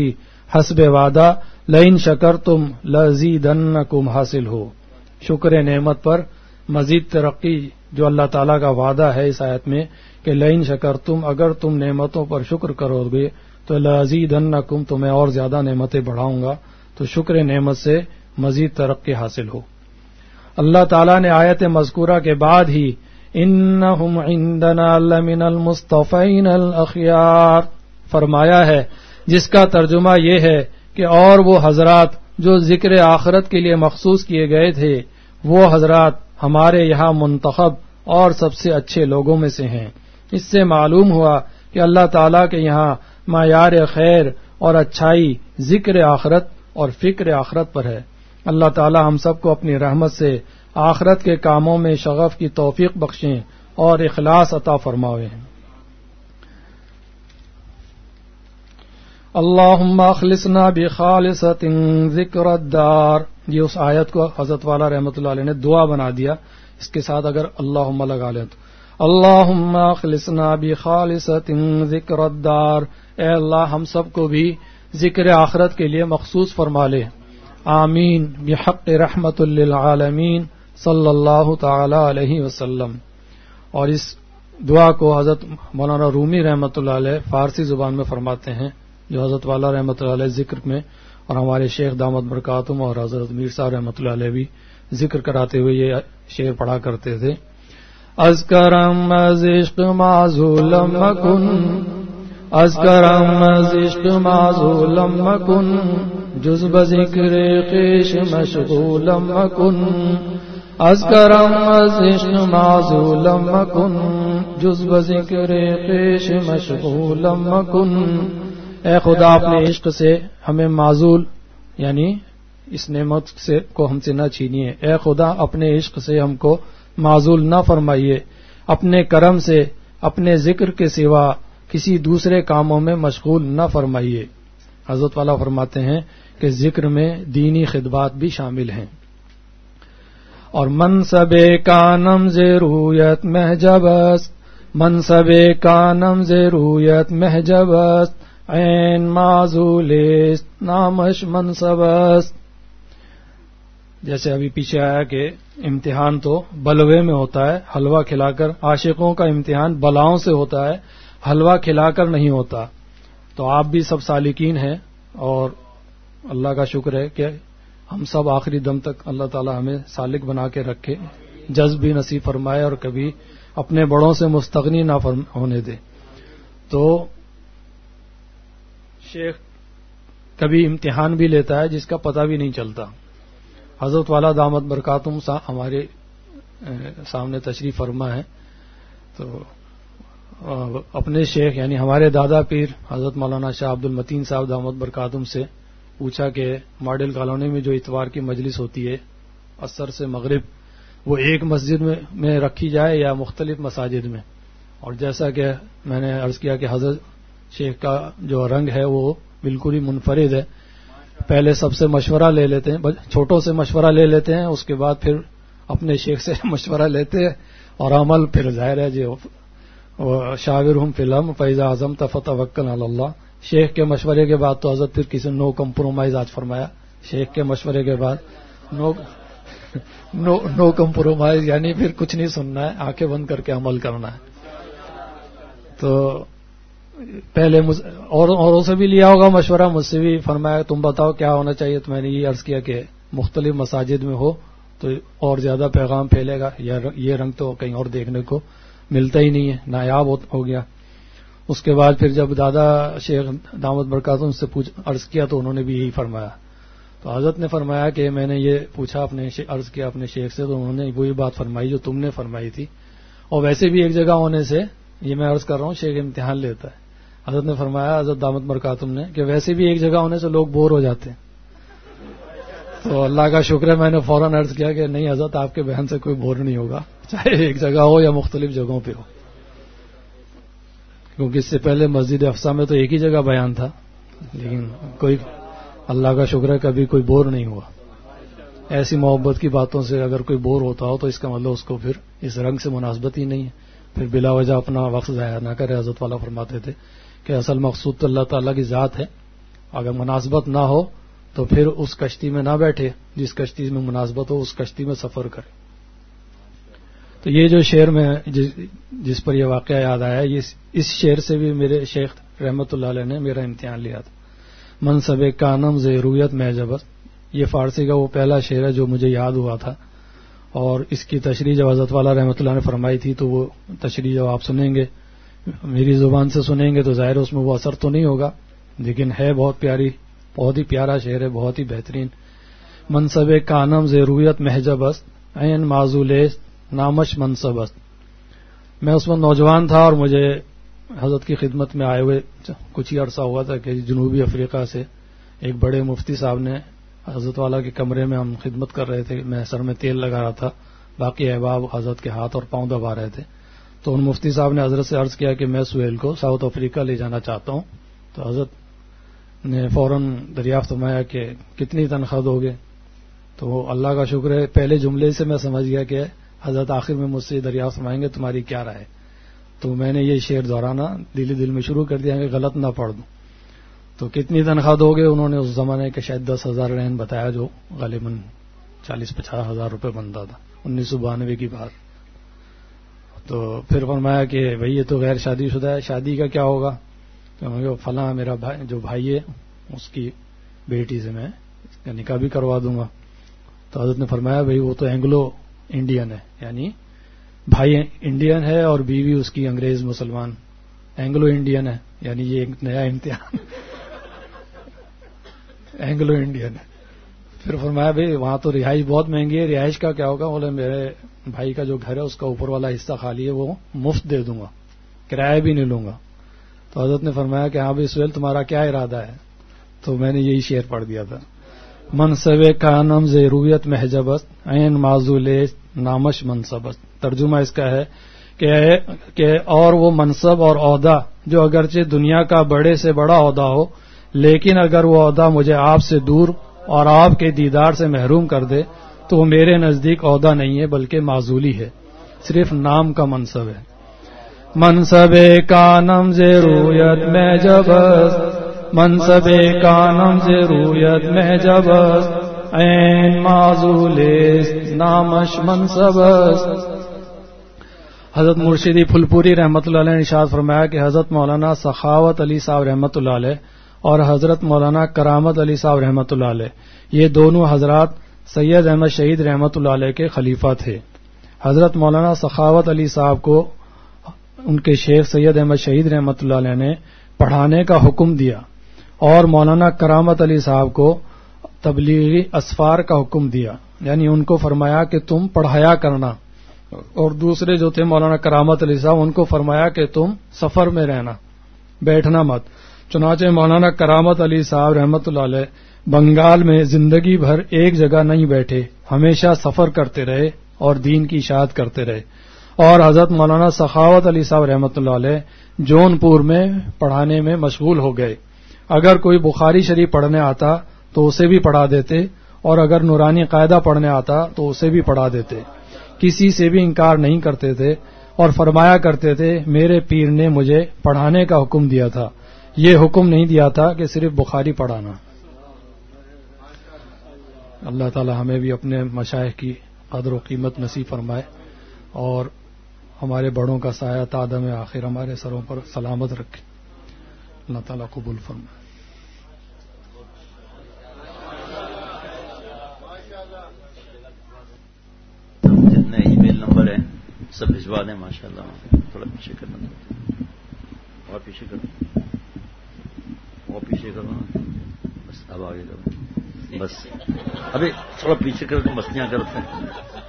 حسب وعدہ لئن شکرتم لازیدنکم حاصل ہو. شکر نعمت پر مزید ترقی جو اللہ تعالیٰ کا وعدہ ہے اس آیت میں کہ لئن شکرتم، اگر تم نعمتوں پر شکر کرو گے تو لازیدنکم، تمہیں اور زیادہ نعمتیں بڑھاؤں گا. تو شکر نعمت سے مزید ترقی حاصل ہو. اللہ تعالیٰ نے آیت مذکورہ کے بعد ہی انہم عندنا لمن المصطفین الاخیار فرمایا ہے، جس کا ترجمہ یہ ہے کہ اور وہ حضرات جو ذکر آخرت کے لیے مخصوص کیے گئے تھے وہ حضرات ہمارے یہاں منتخب اور سب سے اچھے لوگوں میں سے ہیں. اس سے معلوم ہوا کہ اللہ تعالیٰ کے یہاں معیار خیر اور اچھائی ذکر آخرت اور فکر آخرت پر ہے. اللہ تعالیٰ ہم سب کو اپنی رحمت سے آخرت کے کاموں میں شغف کی توفیق بخشیں اور اخلاص عطا فرمائیں. اللہم اخلصنا بخالصۃ ذکر الدار، یہ اس آیت کو حضرت والا رحمۃ اللہ علیہ نے دعا بنا دیا. اس کے ساتھ اگر اللہم لگا لیں تو اللہم اخلصنا بخالصۃ ذکر الدار، اے اللہ ہم سب کو بھی ذکر آخرت کے لیے مخصوص فرما لے. آمین بحق رحمت للعالمین صلی اللہ تعالی علیہ وسلم. اور اس دعا کو حضرت مولانا رومی رحمۃ اللہ علیہ فارسی زبان میں فرماتے ہیں، جو حضرت والا رحمۃ اللہ علیہ ذکر میں، اور ہمارے شیخ دامت برکاتہم اور حضرت میر صاحب رحمۃ اللہ علیہ بھی ذکر کراتے ہوئے یہ شعر پڑھا کرتے تھے. اذکرم از عشق معزولم مکن، اذکرم از عشق معزولم مکن، جز بذکر خویش مشغولم مکن، اذکرم از عشق معزولم مکن، جز بذکر خویش مشغولم مکن. اے خدا اپنے عشق سے ہمیں معزول یعنی اس نعمت سے کو ہم سے نہ چھینیے. اے خدا اپنے عشق سے ہم کو معزول نہ فرمائیے، اپنے کرم سے اپنے ذکر کے سوا کسی دوسرے کاموں میں مشغول نہ فرمائیے. حضرت والا فرماتے ہیں کہ ذکر میں دینی خدمات بھی شامل ہیں. اور منصب کانم ضروریت محجب است، منصب کانم ضروریت محجب است، عین معزول است نامش منصب است. جیسے ابھی پیچھے آیا کہ امتحان تو بلوے میں ہوتا ہے، حلوہ کھلا کر. عاشقوں کا امتحان بلاؤں سے ہوتا ہے، حلوہ کھلا کر نہیں ہوتا. تو آپ بھی سب سالکین ہیں اور اللہ کا شکر ہے کہ ہم سب آخری دم تک اللہ تعالی ہمیں سالک بنا کے رکھے، جذب بھی نصیب فرمائے اور کبھی اپنے بڑوں سے مستغنی نہ ہونے دے. تو شیخ کبھی امتحان بھی لیتا ہے جس کا پتہ بھی نہیں چلتا. حضرت والا دامت برکاتہم ہمارے سامنے تشریف فرما ہے. تو اپنے شیخ یعنی ہمارے دادا پیر حضرت مولانا شاہ عبد المتین صاحب دامت برکاتہم سے پوچھا کہ ماڈل کالونی میں جو اتوار کی مجلس ہوتی ہے عصر سے مغرب، وہ ایک مسجد میں رکھی جائے یا مختلف مساجد میں. اور جیسا کہ میں نے عرض کیا کہ حضرت شیخ کا جو رنگ ہے وہ بالکل ہی منفرد ہے. پہلے سب سے مشورہ لے لیتے ہیں، چھوٹوں سے مشورہ لے لیتے ہیں، اس کے بعد پھر اپنے شیخ سے مشورہ لیتے ہیں اور عمل پھر ظاہر ہے جو شاورہم فی الامر فاذا عزمت فتوکل علی اللہ. شیخ کے مشورے کے بعد تو حضرت پھر کسی نو کمپرومائز آج فرمایا. شیخ کے مشورے کے بعد نو کمپرومائز یعنی پھر کچھ نہیں سننا ہے، آنکھیں بند کر کے عمل کرنا ہے. تو پہلے اوروں سے بھی لیا ہوگا مشورہ، مجھ سے بھی فرمایا تم بتاؤ کیا ہونا چاہیے. تو میں نے یہ عرض کیا کہ مختلف مساجد میں ہو تو اور زیادہ پیغام پھیلے گا. یہ رنگ تو کہیں اور دیکھنے کو ملتا ہی نہیں ہے، نایاب ہو گیا. اس کے بعد پھر جب دادا شیخ دامت برکاتہم سے عرض کیا تو انہوں نے بھی یہی فرمایا. تو حضرت نے فرمایا کہ میں نے یہ پوچھا عرض کیا اپنے شیخ سے تو انہوں نے وہی بات فرمائی جو تم نے فرمائی تھی. اور ویسے بھی ایک جگہ ہونے سے یہ میں عرض کر رہا ہوں شیخ امتحان لیتا ہے. حضرت نے فرمایا حضرت دامت برکاتہم نے کہ ویسے بھی ایک جگہ ہونے سے لوگ بور ہو جاتے ہیں. تو اللہ کا شکر ہے میں نے فوراً عرض کیا کہ نہیں حضرت آپ کے بیان سے کوئی بور نہیں ہوگا، چاہے ایک جگہ ہو یا مختلف جگہوں پہ ہو. کیونکہ اس سے پہلے مسجد افسا میں تو ایک ہی جگہ بیان تھا، لیکن کوئی اللہ کا شکر ہے کبھی کوئی بور نہیں ہوا. ایسی محبت کی باتوں سے اگر کوئی بور ہوتا ہو تو اس کا مطلب اس کو پھر اس رنگ سے مناسبت ہی نہیں ہے، پھر بلا وجہ اپنا وقت ضائع نہ کرے. حضرت والا فرماتے تھے کہ اصل مقصود تو اللہ تعالیٰ کی ذات ہے اگر مناسبت نہ ہو تو پھر اس کشتی میں نہ بیٹھے، جس کشتی میں مناسبت ہو اس کشتی میں سفر کرے۔ تو یہ جو شعر میں جس پر یہ واقعہ یاد آیا، اس شعر سے بھی میرے شیخ رحمت اللہ علیہ نے میرا امتحان لیا تھا۔ منصب کانم ز رویت محجبت، یہ فارسی کا وہ پہلا شعر ہے جو مجھے یاد ہوا تھا، اور اس کی تشریح جب حضرت والا رحمت اللہ نے فرمائی تھی تو وہ تشریح جب آپ سنیں گے میری زبان سے سنیں گے تو ظاہر اس میں وہ اثر تو نہیں ہوگا، لیکن ہے بہت پیاری، بہت ہی پیارا شعر ہے، بہت ہی بہترین۔ منصب کانم ز رویت محجبت عین معزول نامش منصبت۔ میں اس وقت نوجوان تھا اور مجھے حضرت کی خدمت میں آئے ہوئے کچھ ہی عرصہ ہوا تھا کہ جنوبی افریقہ سے ایک بڑے مفتی صاحب نے حضرت والا کے کمرے میں ہم خدمت کر رہے تھے، میں سر میں تیل لگا رہا تھا، باقی احباب حضرت کے ہاتھ اور پاؤں دبا رہے تھے، تو ان مفتی صاحب نے حضرت سے عرض کیا کہ میں سہیل کو ساؤتھ افریقہ لے جانا چاہتا ہوں۔ تو حضرت نے فوراً دریافت فرمایا کہ کتنی تنخواہ دو گے؟ تو اللہ کا شکر ہے پہلے جملے سے میں سمجھ گیا کہ حضرت آخر میں مجھ سے دریافت فرمائیں گے تمہاری کیا رائے؟ تو میں نے یہ شعر دہرانا دل میں شروع کر دیا کہ غلط نہ پڑھ دوں۔ تو کتنی تنخواہ دو گے؟ انہوں نے اس زمانے کے شاید 10,000 رین بتایا، جو غالباً 40-50 ہزار روپے بنتا تھا، 1992 کی بات۔ تو پھر فرمایا کہ بھئی یہ تو غیر شادی شدہ ہے، شادی کا کیا ہوگا؟ تو فلاں میرا بھائی جو بھائی ہے اس کی بیٹی سے میں اس کا نکاح بھی کروا دوں گا۔ تو حضرت نے فرمایا بھئی وہ تو اینگلو انڈین ہے، یعنی بھائی انڈین ہے اور بیوی اس کی انگریز مسلمان، اینگلو انڈین ہے، یعنی یہ ایک نیا امتحان اینگلو انڈین ہے۔ پھر فرمایا بھئی وہاں تو رہائش بہت مہنگی ہے، رہائش کا کیا ہوگا؟ بولے میرے بھائی کا جو گھر ہے اس کا اوپر والا حصہ خالی ہے، وہ مفت دے دوں گا، کرایہ بھی نہیں لوں گا۔ تو حضرت نے فرمایا کہ ہاں بھائی سہیل تمہارا کیا ارادہ ہے؟ تو میں نے یہی شعر پڑھ دیا تھا، منصب کانم ز رویت محجبت عین معزول نامش منصبت۔ ترجمہ اس کا ہے کہ اور وہ منصب اور عہدہ جو اگرچہ دنیا کا بڑے سے بڑا عہدہ ہو، لیکن اگر وہ عہدہ مجھے آپ سے دور اور آپ کے دیدار سے محروم کر دے تو وہ میرے نزدیک عہدہ نہیں ہے بلکہ معزولی ہے، صرف نام کا منصب ہے۔ منصب کانم ز رویت محجبت، منصب کانم ز رویت محجبت عین معزول نامش منصبت۔ حضرت مرشدی پھلپوری رحمت اللہ علیہ نے ارشاد فرمایا کہ حضرت مولانا سخاوت علی صاحب رحمت اللہ علیہ اور حضرت مولانا کرامت علی صاحب رحمت اللہ علیہ، یہ دونوں حضرات سید احمد شہید رحمت اللہ علیہ کے خلیفہ تھے۔ حضرت مولانا سخاوت علی صاحب کو ان کے شیخ سید احمد شہید رحمت اللہ علیہ نے پڑھانے کا حکم دیا، اور مولانا کرامت علی صاحب کو تبلیغی اسفار کا حکم دیا، یعنی ان کو فرمایا کہ تم پڑھایا کرنا، اور دوسرے جو تھے مولانا کرامت علی صاحب ان کو فرمایا کہ تم سفر میں رہنا، بیٹھنا مت۔ چنانچہ مولانا کرامت علی صاحب رحمت اللہ علیہ بنگال میں زندگی بھر ایک جگہ نہیں بیٹھے، ہمیشہ سفر کرتے رہے اور دین کی اشاعت کرتے رہے، اور حضرت مولانا سخاوت علی صاحب رحمت اللہ علیہ جون پور میں پڑھانے میں مشغول ہو گئے۔ اگر کوئی بخاری شریف پڑھنے آتا تو اسے بھی پڑھا دیتے، اور اگر نورانی قاعدہ پڑھنے آتا تو اسے بھی پڑھا دیتے، کسی سے بھی انکار نہیں کرتے تھے، اور فرمایا کرتے تھے میرے پیر نے مجھے پڑھانے کا حکم دیا تھا، یہ حکم نہیں دیا تھا کہ صرف بخاری پڑھانا۔ اللہ تعالی ہمیں بھی اپنے مشائخ کی قدر و قیمت نصیب فرمائے، اور ہمارے بڑوں کا سایہ تا دم آخر ہمارے سروں پر سلامت رکھے۔ اللہ تعالیٰ قبول فرمائے۔ جتنے ای میل نمبر ہیں سب بھجوا دیں، ماشاءاللہ۔ تھوڑا پیچھے کرنا، اور پیچھے کرنا، اور پیچھے کرنا، بس اب آگے کرو، بس ابھی تھوڑا پیچھے کر کے مستیاں کرتے ہیں۔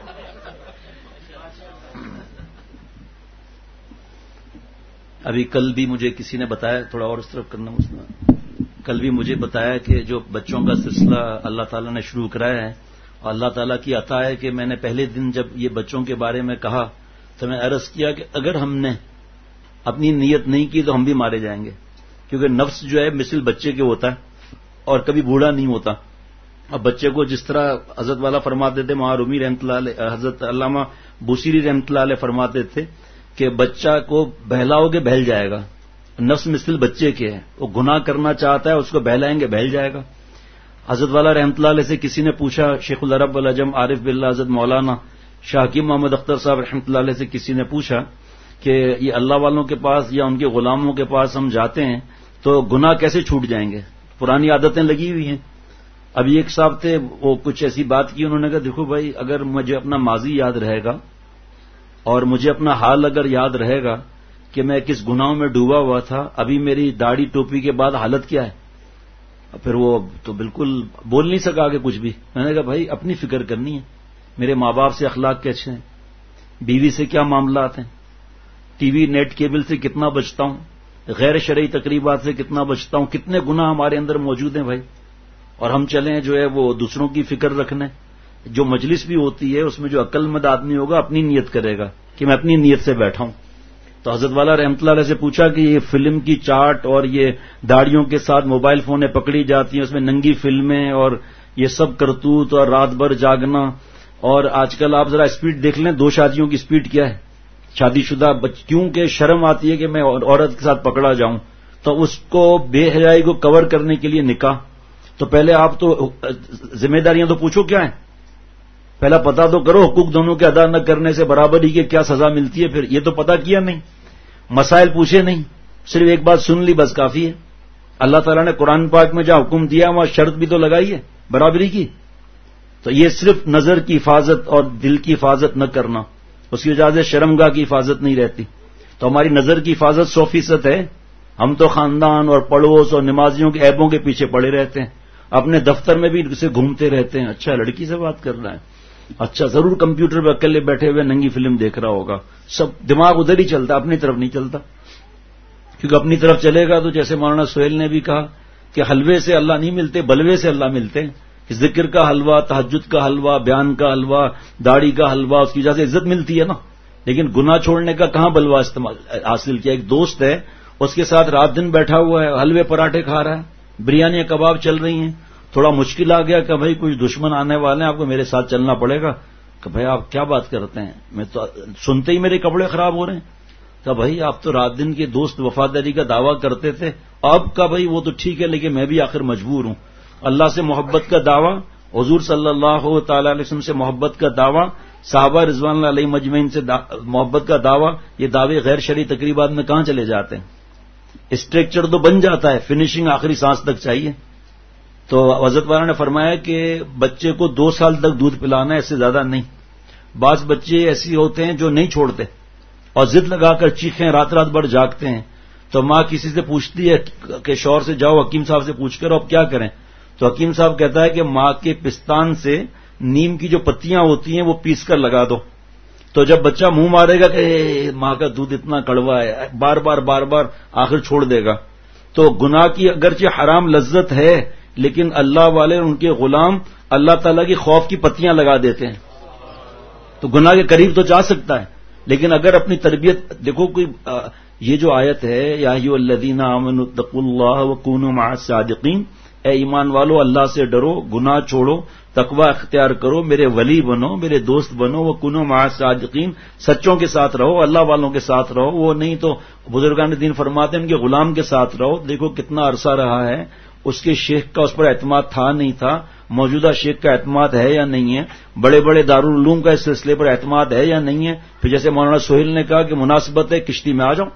ابھی کل بھی مجھے کسی نے بتایا، تھوڑا اور اس طرف کرنا مسئلہ، کل بھی مجھے بتایا کہ جو بچوں کا سلسلہ اللہ تعالیٰ نے شروع کرایا ہے، اور اللہ تعالیٰ کی عطا ہے کہ میں نے پہلے دن جب یہ بچوں کے بارے میں کہا تو میں عرض کیا کہ اگر ہم نے اپنی نیت نہیں کی تو ہم بھی مارے جائیں گے، کیونکہ نفس جو ہے مثل بچے کے ہوتا ہے اور کبھی بوڑھا نہیں ہوتا۔ اب بچے کو جس طرح حضرت والا فرماتے تھے، وہاں رومی رحمۃ اللہ علیہ، حضرت علامہ بوسیری رحمۃ اللہ علیہ فرماتے تھے کہ بچہ کو بہلاؤ گے بہل جائے گا، نفس مثل بچے کے ہے، وہ گناہ کرنا چاہتا ہے، اس کو بہلائیں گے بہل جائے گا. حضرت والا رحمۃ اللہ علیہ سے کسی نے پوچھا، شیخ العرب والعجم عارف باللہ حضرت مولانا شاہ حکیم محمد اختر صاحب رحمۃ اللہ علیہ سے کسی نے پوچھا کہ یہ اللہ والوں کے پاس یا ان کے غلاموں کے پاس ہم جاتے ہیں تو گناہ کیسے چھوٹ جائیں گے، پرانی عادتیں لگی ہوئی ہیں. ابھی ایک صاحب تھے، وہ کچھ ایسی بات کی، انہوں نے کہا دیکھو بھائی، اگر مجھے اپنا ماضی یاد رہے گا اور مجھے اپنا حال اگر یاد رہے گا کہ میں کس گناہوں میں ڈوبا ہوا تھا، ابھی میری داڑھی ٹوپی کے بعد حالت کیا ہے، پھر وہ تو بالکل بول نہیں سکا کہ کچھ بھی. میں نے کہا بھائی اپنی فکر کرنی ہے، میرے ماں باپ سے اخلاق کیسے ہیں، بیوی سے کیا معاملات ہیں، ٹی وی نیٹ کیبل سے کتنا بچتا ہوں، غیر شرعی تقریبات سے کتنا بچتا ہوں، کتنے گناہ ہمارے اندر موجود ہیں بھائی. اور ہم چلیں جو ہے وہ دوسروں کی فکر رکھنے. جو مجلس بھی ہوتی ہے اس میں جو عقل مند آدمی ہوگا اپنی نیت کرے گا کہ میں اپنی نیت سے بیٹھا ہوں. تو حضرت والا رحمۃ اللہ علیہ سے پوچھا کہ یہ فلم کی چاٹ اور یہ داڑیوں کے ساتھ موبائل فونیں پکڑی جاتی ہیں، اس میں ننگی فلمیں اور یہ سب کرتوت اور رات بھر جاگنا، اور آج کل آپ ذرا اسپیڈ دیکھ لیں، 2 شادیوں کی اسپیڈ کیا ہے شادی شدہ کیونکہ شرم آتی ہے کہ میں عورت کے ساتھ پکڑا جاؤں، تو اس کو بے حیائی کو کور کرنے کے لیے نکاح. تو پہلے آپ تو ذمہ داریاں تو پوچھو کیا ہیں، پہلا پتا تو کرو حقوق دونوں کے ادا نہ کرنے سے برابری کی کیا سزا ملتی ہے. پھر یہ تو پتا کیا نہیں، مسائل پوچھے نہیں، صرف ایک بات سن لی بس کافی ہے. اللہ تعالیٰ نے قرآن پاک میں جہاں حکم دیا وہاں شرط بھی تو لگائی ہے برابری کی. تو یہ صرف نظر کی حفاظت اور دل کی حفاظت نہ کرنا، اس کی وجہ سے شرمگاہ کی حفاظت نہیں رہتی. تو ہماری نظر کی حفاظت 100% ہے. ہم تو خاندان اور پڑوس اور نمازیوں کے عیبوں کے پیچھے پڑے رہتے ہیں، اپنے دفتر میں بھی اسے گھومتے رہتے ہیں. اچھا لڑکی سے بات کر رہا ہے، اچھا ضرور کمپیوٹر پہ اکیلے بیٹھے ہوئے ننگی فلم دیکھ رہا ہوگا، سب دماغ ادھر ہی چلتا، اپنی طرف نہیں چلتا. کیونکہ اپنی طرف چلے گا تو جیسے مولانا سہیل نے بھی کہا کہ حلوے سے اللہ نہیں ملتے، بلوے سے اللہ ملتے ہیں. ذکر کا حلوہ، تہجد کا حلوہ، بیان کا حلوہ، داڑھی کا حلوہ، اس کی وجہ سے عزت ملتی ہے نا. لیکن گناہ چھوڑنے کا کہاں بلوہ استعمال حاصل کیا. ایک دوست ہے، اس کے ساتھ رات دن بیٹھا ہوا ہے، حلوے پراٹھے کھا رہا ہے، بریانی کباب چل رہی ہیں. تھوڑا مشکل آ گیا کہ بھائی کچھ دشمن آنے والے ہیں، آپ کو میرے ساتھ چلنا پڑے گا. کہ بھائی آپ کیا بات کرتے ہیں، میں تو سنتے ہی میرے کپڑے خراب ہو رہے ہیں. کہ بھائی آپ تو رات دن کے دوست وفاداری کا دعویٰ کرتے تھے، اب کا بھائی وہ تو ٹھیک ہے لیکن میں بھی آخر مجبور ہوں. اللہ سے محبت کا دعویٰ، حضور صلی اللہ تعالی علیہ وسلم سے محبت کا دعویٰ، صحابہ رضوان اللہ علیہ مجمعین سے محبت کا دعویٰ، یہ دعوے غیر شرعی تقریبات میں کہاں چلے جاتے ہیں. اسٹرکچر تو بن جاتا ہے، فنیشنگ آخری سانس تک چاہیے. تو حضرت والا نے فرمایا کہ بچے کو 2 سال تک دودھ پلانا ہے، اس سے زیادہ نہیں. بعض بچے ایسے ہوتے ہیں جو نہیں چھوڑتے اور ضد لگا کر چیخیں، رات رات بھر جاگتے ہیں. تو ماں کسی سے پوچھتی ہے کہ شوہر سے جاؤ حکیم صاحب سے پوچھ کر اب کیا کریں. تو حکیم صاحب کہتا ہے کہ ماں کے پستان سے نیم کی جو پتیاں ہوتی ہیں وہ پیس کر لگا دو. تو جب بچہ منہ مارے گا کہ ماں کا دودھ اتنا کڑوا ہے، بار بار آخر چھوڑ دے گا. تو گناہ کی اگرچہ حرام لذت ہے لیکن اللہ والے ان کے غلام اللہ تعالیٰ کی خوف کی پتیاں لگا دیتے ہیں. تو گناہ کے قریب تو جا سکتا ہے لیکن اگر اپنی تربیت دیکھو. کوئی یہ جو آیت ہے یا ایھا الذین آمنوا اتقوا اللہ وکونوا مع الصادقین، اے ایمان والو اللہ سے ڈرو، گناہ چھوڑو، تقوی اختیار کرو، میرے ولی بنو، میرے دوست بنو، وکونوا مع الصادقین، سچوں کے ساتھ رہو، اللہ والوں کے ساتھ رہو. وہ نہیں تو بزرگان دین فرماتے ہیں ان کے غلام کے ساتھ رہو. دیکھو کتنا عرصہ رہا ہے، اس کے شیخ کا اس پر اعتماد تھا نہیں تھا، موجودہ شیخ کا اعتماد ہے یا نہیں ہے، بڑے بڑے دارالعلوم کا اس سلسلے پر اعتماد ہے یا نہیں ہے. پھر جیسے مولانا سہیل نے کہا کہ مناسبت ہے کشتی میں آ جاؤ،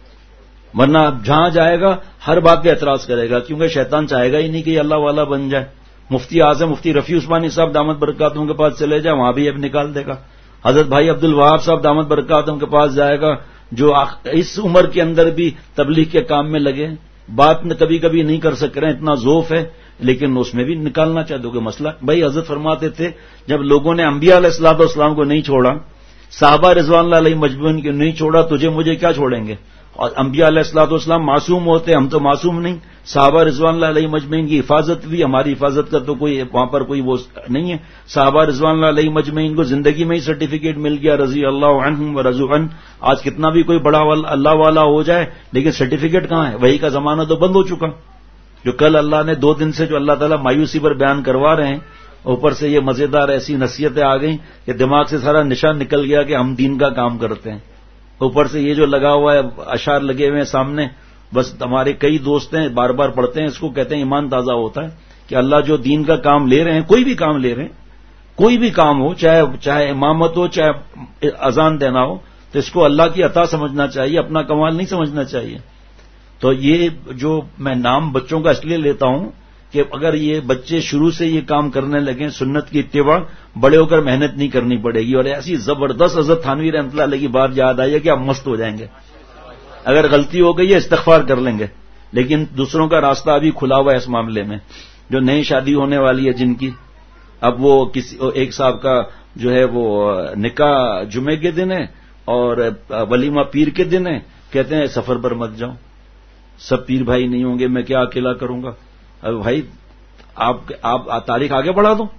ورنہ جہاں جائے گا ہر بات پہ اعتراض کرے گا کیونکہ شیطان چاہے گا ہی نہیں کہ یہ اللہ والا بن جائے. مفتی اعظم مفتی رفیع عثمانی صاحب دامت برکاتہم کے پاس چلے جائے، وہاں بھی اب نکال دے گا. حضرت بھائی عبد الوہاب صاحب دامت برکاتہم کے پاس جائے گا جو اس عمر کے اندر بھی تبلیغ کے کام میں لگے، بات کبھی کبھی نہیں کر سک رہے ہیں، اتنا ذوف ہے لیکن اس میں بھی نکالنا چاہتے ہو کہ مسئلہ. بھائی حضرت فرماتے تھے جب لوگوں نے انبیاء علیہ الصلوۃ والسلام کو نہیں چھوڑا، صحابہ رضوان اللہ علیہ مجمعین کو نہیں چھوڑا، تجھے مجھے کیا چھوڑیں گے. اور انبیاء علیہ الصلوۃ والسلام معصوم ہوتے، ہم تو معصوم نہیں. صحابہ رضوان اللہ علیہ مجمعین کی حفاظت بھی، ہماری حفاظت کا تو کوئی وہاں پر کوئی وہ نہیں ہے. صحابہ رضوان اللہ علیہ مجمعین کو زندگی میں ہی سرٹیفکیٹ مل گیا رضی اللہ عنہم ورضوا عنہ. آج کتنا بھی کوئی بڑا اللہ والا ہو جائے لیکن سرٹیفکیٹ کہاں ہے، وہی کا زمانہ تو بند ہو چکا. جو کل اللہ نے 2 دن سے جو اللہ تعالیٰ مایوسی پر بیان کروا رہے ہیں، اوپر سے یہ مزیدار ایسی نصیحتیں آ گئیں کہ دماغ سے سارا نشان نکل گیا کہ ہم دین کا کام کرتے ہیں. اوپر سے یہ جو لگا ہوا ہے اشعار لگے ہوئے ہیں سامنے، بس ہمارے کئی دوست ہیں بار بار پڑھتے ہیں اس کو، کہتے ہیں ایمان تازہ ہوتا ہے کہ اللہ جو دین کا کام لے رہے ہیں، کوئی بھی کام لے رہے ہیں، کوئی بھی کام ہو، چاہے امامت ہو، چاہے اذان دینا ہو، تو اس کو اللہ کی عطا سمجھنا چاہیے، اپنا کمال نہیں سمجھنا چاہیے. تو یہ جو میں نام بچوں کا اس لیے لیتا ہوں کہ اگر یہ بچے شروع سے یہ کام کرنے لگیں، سنت کی اتباع، بڑے ہو کر محنت نہیں کرنی پڑے گی. اور ایسی زبردست حضرت تھانوی رحمۃ اللہ علیہ کی بات یاد آئی ہے کہ آپ مست ہو جائیں گے. اگر غلطی ہو گئی ہے استغفار کر لیں گے، لیکن دوسروں کا راستہ ابھی کھلا ہوا ہے اس معاملے میں. جو نئی شادی ہونے والی ہے جن کی، اب وہ ایک صاحب کا جو ہے وہ نکاح جمعے کے دن ہے اور ولیمہ پیر کے دن ہے، کہتے ہیں سفر پر مت جاؤ، سب پیر بھائی نہیں ہوں گے، میں کیا اکیلا کروں گا. اب بھائی آپ تاریخ آگے بڑھا دو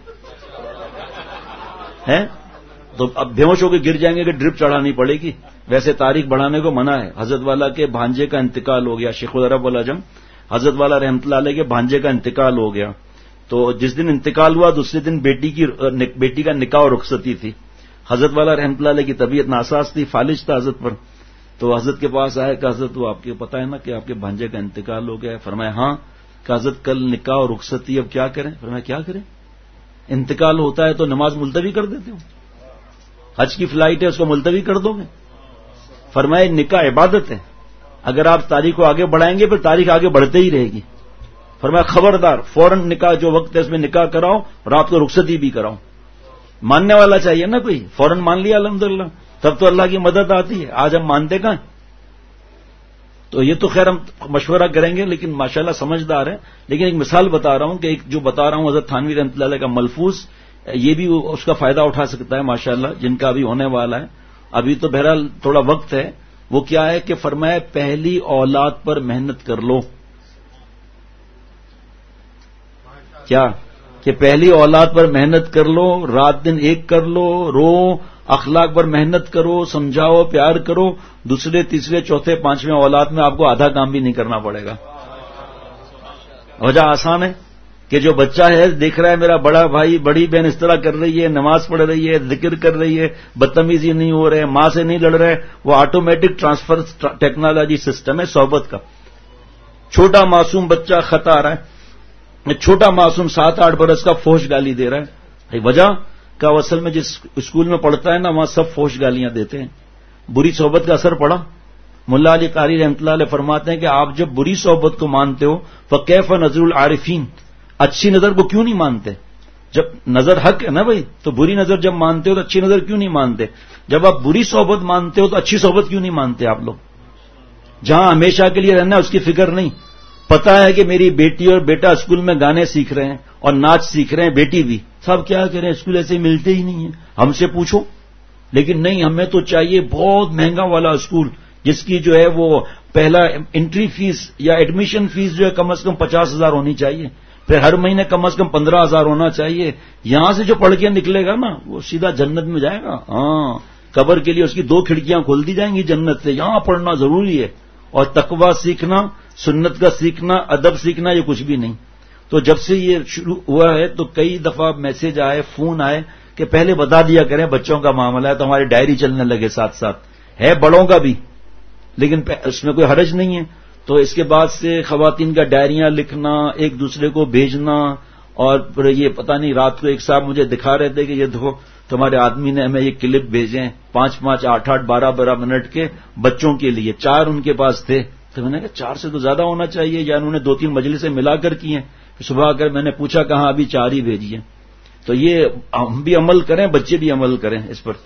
ہیں تو اب بیہوش ہو کے گر جائیں گے کہ ڈرپ چڑھانی پڑے گی. ویسے تاریخ بڑھانے کو منع ہے. حضرت والا کے بھانجے کا انتقال ہو گیا، شیخ العرب والعجم حضرت والا رحمۃ اللہ علیہ کے بھانجے کا انتقال ہو گیا. تو جس دن انتقال ہوا دوسرے دن بیٹی کا نکاح اور رخصتی تھی. حضرت والا رحمۃ اللہ علیہ کی طبیعت ناساز تھی، فالج تھا حضرت پر. تو حضرت کے پاس آیا کہ حضرت وہ آپ کو پتہ ہے نا کہ آپ کے بھانجے کا انتقال ہو گیا ہے؟ فرمایا ہاں. کہ حضرت کل نکاح اور رخصتی، اب کیا کریں؟ فرمایا کیا کریں؟ انتقال ہوتا ہے تو نماز ملتوی کر دیتے ہو، حج کی فلائٹ ہے اس کو ملتوی کر دو گے؟ فرمایا نکاح عبادت ہے، اگر آپ تاریخ کو آگے بڑھائیں گے پھر تاریخ آگے بڑھتے ہی رہے گی. فرمایا خبردار، فوراً نکاح جو وقت ہے اس میں نکاح کراؤ اور آپ کو رخصتی بھی کراؤ. ماننے والا چاہیے نا کوئی. فوراً مان لیا الحمدللہ، تب تو اللہ کی مدد آتی ہے. آج ہم مانتے کہاں؟ تو یہ تو خیر ہم مشورہ کریں گے، لیکن ماشاءاللہ سمجھدار ہے. لیکن ایک مثال بتا رہا ہوں کہ ایک جو بتا رہا ہوں حضرت تھانوی رحمۃ اللہ علیہ کا ملفوظ، یہ بھی اس کا فائدہ اٹھا سکتا ہے ماشاءاللہ جن کا ابھی ہونے والا ہے. ابھی تو بہرحال تھوڑا وقت ہے. وہ کیا ہے کہ فرمایا پہلی اولاد پر محنت کر لو. کیا کہ پہلی اولاد پر محنت کر لو، رات دن ایک کر لو، رو، اخلاق پر محنت کرو، سمجھاؤ، پیار کرو. دوسرے تیسرے چوتھے پانچویں اولاد میں آپ کو آدھا کام بھی نہیں کرنا پڑے گا. وجہ آسان ہے کہ جو بچہ ہے دیکھ رہا ہے میرا بڑا بھائی بڑی بہن اس طرح کر رہی ہے، نماز پڑھ رہی ہے، ذکر کر رہی ہے، بدتمیزی نہیں ہو رہے، ماں سے نہیں لڑ رہے، وہ آٹومیٹک ٹرانسفر ٹیکنالوجی سسٹم ہے صحبت کا. چھوٹا معصوم بچہ خطا آ رہا ہے، چھوٹا معصوم 7-8 برس کا فحش گالی دے رہا ہے. وجہ کا اصل میں جس اسکول میں پڑھتا ہے نا وہاں سب فحش گالیاں دیتے ہیں. بری صحبت کا اثر پڑا. ملا علی قاری رحمۃ اللہ علیہ فرماتے ہیں کہ آپ جب بری صحبت کو مانتے ہو فکیف نظر العارفین، اچھی نظر کو کیوں نہیں مانتے؟ جب نظر حق ہے نا بھائی، تو بری نظر جب مانتے ہو تو اچھی نظر کیوں نہیں مانتے؟ جب آپ بری صحبت مانتے ہو تو اچھی صحبت کیوں نہیں مانتے آپ لوگ؟ جہاں ہمیشہ کے لیے رہنا ہے اس کی فکر نہیں. پتا ہے کہ میری بیٹی اور بیٹا اسکول میں گانے سیکھ رہے ہیں اور ناچ سیکھ رہے ہیں، بیٹی بھی، صاحب کیا کریں اسکول ایسے ملتے ہی نہیں ہیں، ہم سے پوچھو. لیکن نہیں، ہمیں تو چاہیے بہت مہنگا والا اسکول جس کی جو ہے وہ پہلا انٹری فیس یا ایڈمیشن فیس جو ہے کم از کم 50,000 ہونی چاہیے، پھر ہر مہینے کم از کم 15,000 ہونا چاہیے. یہاں سے جو پڑھ کے نکلے گا نا وہ سیدھا جنت میں جائے گا. ہاں، قبر کے لیے اس کی 2 کھڑکیاں کھول دی جائیں گی جنت سے. یہاں پڑھنا ضروری ہے. اور تقویٰ سیکھنا، سنت کا سیکھنا، ادب سیکھنا، یہ کچھ بھی نہیں. تو جب سے یہ شروع ہوا ہے تو کئی دفعہ میسج آئے، فون آئے کہ پہلے بتا دیا کریں بچوں کا معاملہ ہے، تو ہماری ڈائری چلنے لگے ساتھ ساتھ. ہے بڑوں کا بھی، لیکن اس میں کوئی حرج نہیں ہے. تو اس کے بعد سے خواتین کا ڈائریاں لکھنا، ایک دوسرے کو بھیجنا. اور پھر یہ پتہ نہیں، رات کو ایک صاحب مجھے دکھا رہے تھے کہ یہ دیکھو تمہارے آدمی نے ہمیں یہ کلپ بھیجے ہیں 5-5, 8-8, 12-12 منٹ کے بچوں کے لیے. 4 ان کے پاس تھے. تو میں نے کہا 4 سے تو زیادہ ہونا چاہیے، یا انہوں نے 2-3 مجلسیں ملا کر کی ہیں. صبح آ کر میں نے پوچھا کہاں، ابھی 4 ہی بھیجی ہیں. تو یہ ہم بھی عمل کریں، بچے بھی عمل کریں اس پر.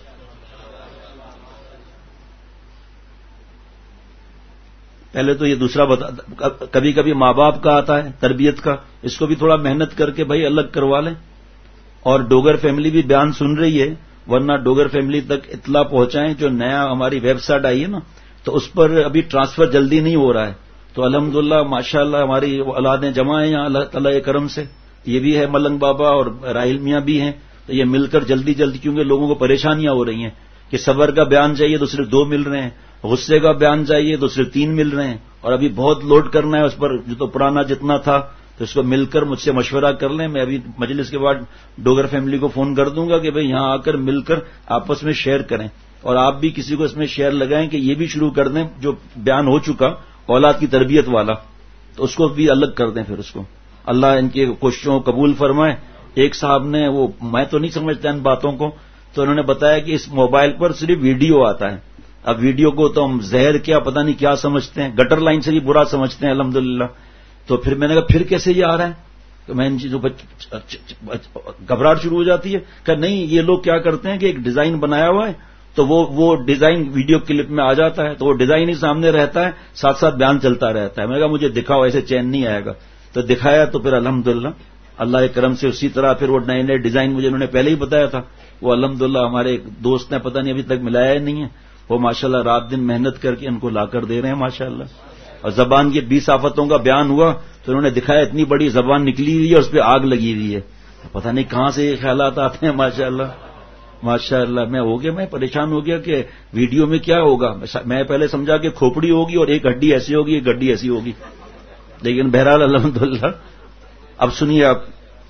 پہلے تو یہ دوسرا کبھی کبھی ماں باپ کا آتا ہے تربیت کا، اس کو بھی تھوڑا محنت کر کے بھائی الگ کروا لیں. اور ڈوگر فیملی بھی بیان سن رہی ہے، ورنہ ڈوگر فیملی تک اطلاع پہنچائیں. جو نیا ہماری ویب سائٹ آئی ہے نا، تو اس پر ابھی ٹرانسفر جلدی نہیں ہو رہا ہے. تو الحمدللہ ماشاءاللہ ہماری اولادیں جمع ہیں یہاں اللہ تعالیٰ کے کرم سے. یہ بھی ہے ملنگ بابا اور راہیل میاں بھی ہیں. تو یہ مل کر جلدی کیونکہ لوگوں کو پریشانیاں ہو رہی ہیں کہ صبر کا بیان چاہیے تو صرف 2 مل رہے ہیں، غصے کا بیان چاہیے تو صرف 3 مل رہے ہیں. اور ابھی بہت لوڈ کرنا ہے اس پر، جو تو پرانا جتنا تھا تو اس کو مل کر مجھ سے مشورہ کر لیں. میں ابھی مجلس کے بعد ڈوگر فیملی کو فون کر دوں گا کہ بھئی یہاں آ کر مل کر آپس میں شیئر کریں. اور آپ بھی کسی کو اس میں شیئر لگائیں کہ یہ بھی شروع کر دیں جو بیان ہو چکا اولاد کی تربیت والا، تو اس کو بھی الگ کر دیں پھر اس کو. اللہ ان کی کوششوں کو قبول فرمائے. ایک صاحب نے وہ میں تو نہیں سمجھتا ان باتوں کو، تو انہوں نے بتایا کہ اس موبائل پر صرف ویڈیو آتا ہے. اب ویڈیو کو تو ہم زہر کیا پتہ نہیں کیا سمجھتے ہیں، گٹر لائن سے بھی برا سمجھتے ہیں الحمدللہ. تو پھر میں نے کہا پھر کیسے یہ آ رہا ہے؟ تو میں ان چیزوں پر گھبراہٹ شروع ہو جاتی ہے کہ نہیں یہ لوگ کیا کرتے ہیں کہ ایک ڈیزائن بنایا ہوا ہے تو وہ ڈیزائن ویڈیو کلپ میں آ جاتا ہے، تو وہ ڈیزائن ہی سامنے رہتا ہے، ساتھ ساتھ بیان چلتا رہتا ہے. میں نے کہا مجھے دکھاؤ، ایسے چین نہیں آئے گا. تو دکھایا تو پھر الحمدللہ اللہ کے کرم سے اسی طرح پھر وہ نئے نئے ڈیزائن مجھے انہوں نے پہلے ہی بتایا تھا، وہ الحمدللہ ہمارے ایک دوست نے پتہ نہیں ابھی تک ملایا ہی نہیں ہے، وہ ماشاءاللہ رات دن محنت کر کے ان کو لا کر دے رہے ہیں ماشاءاللہ. اور زبان کی 20 آفتوں کا بیان ہوا تو انہوں نے دکھایا اتنی بڑی زبان نکلی ہوئی ہے، اس پہ آگ لگی ہوئی ہے. پتہ نہیں کہاں سے یہ خیالات آتے ہیں ماشاءاللہ ماشاءاللہ. میں پریشان ہو گیا کہ ویڈیو میں کیا ہوگا. میں پہلے سمجھا کہ کھوپڑی ہوگی اور ایک ہڈی ایسی ہوگی ایک ہڈی ایسی ہوگی، لیکن بہرحال الحمدللہ. اب سنیے آپ،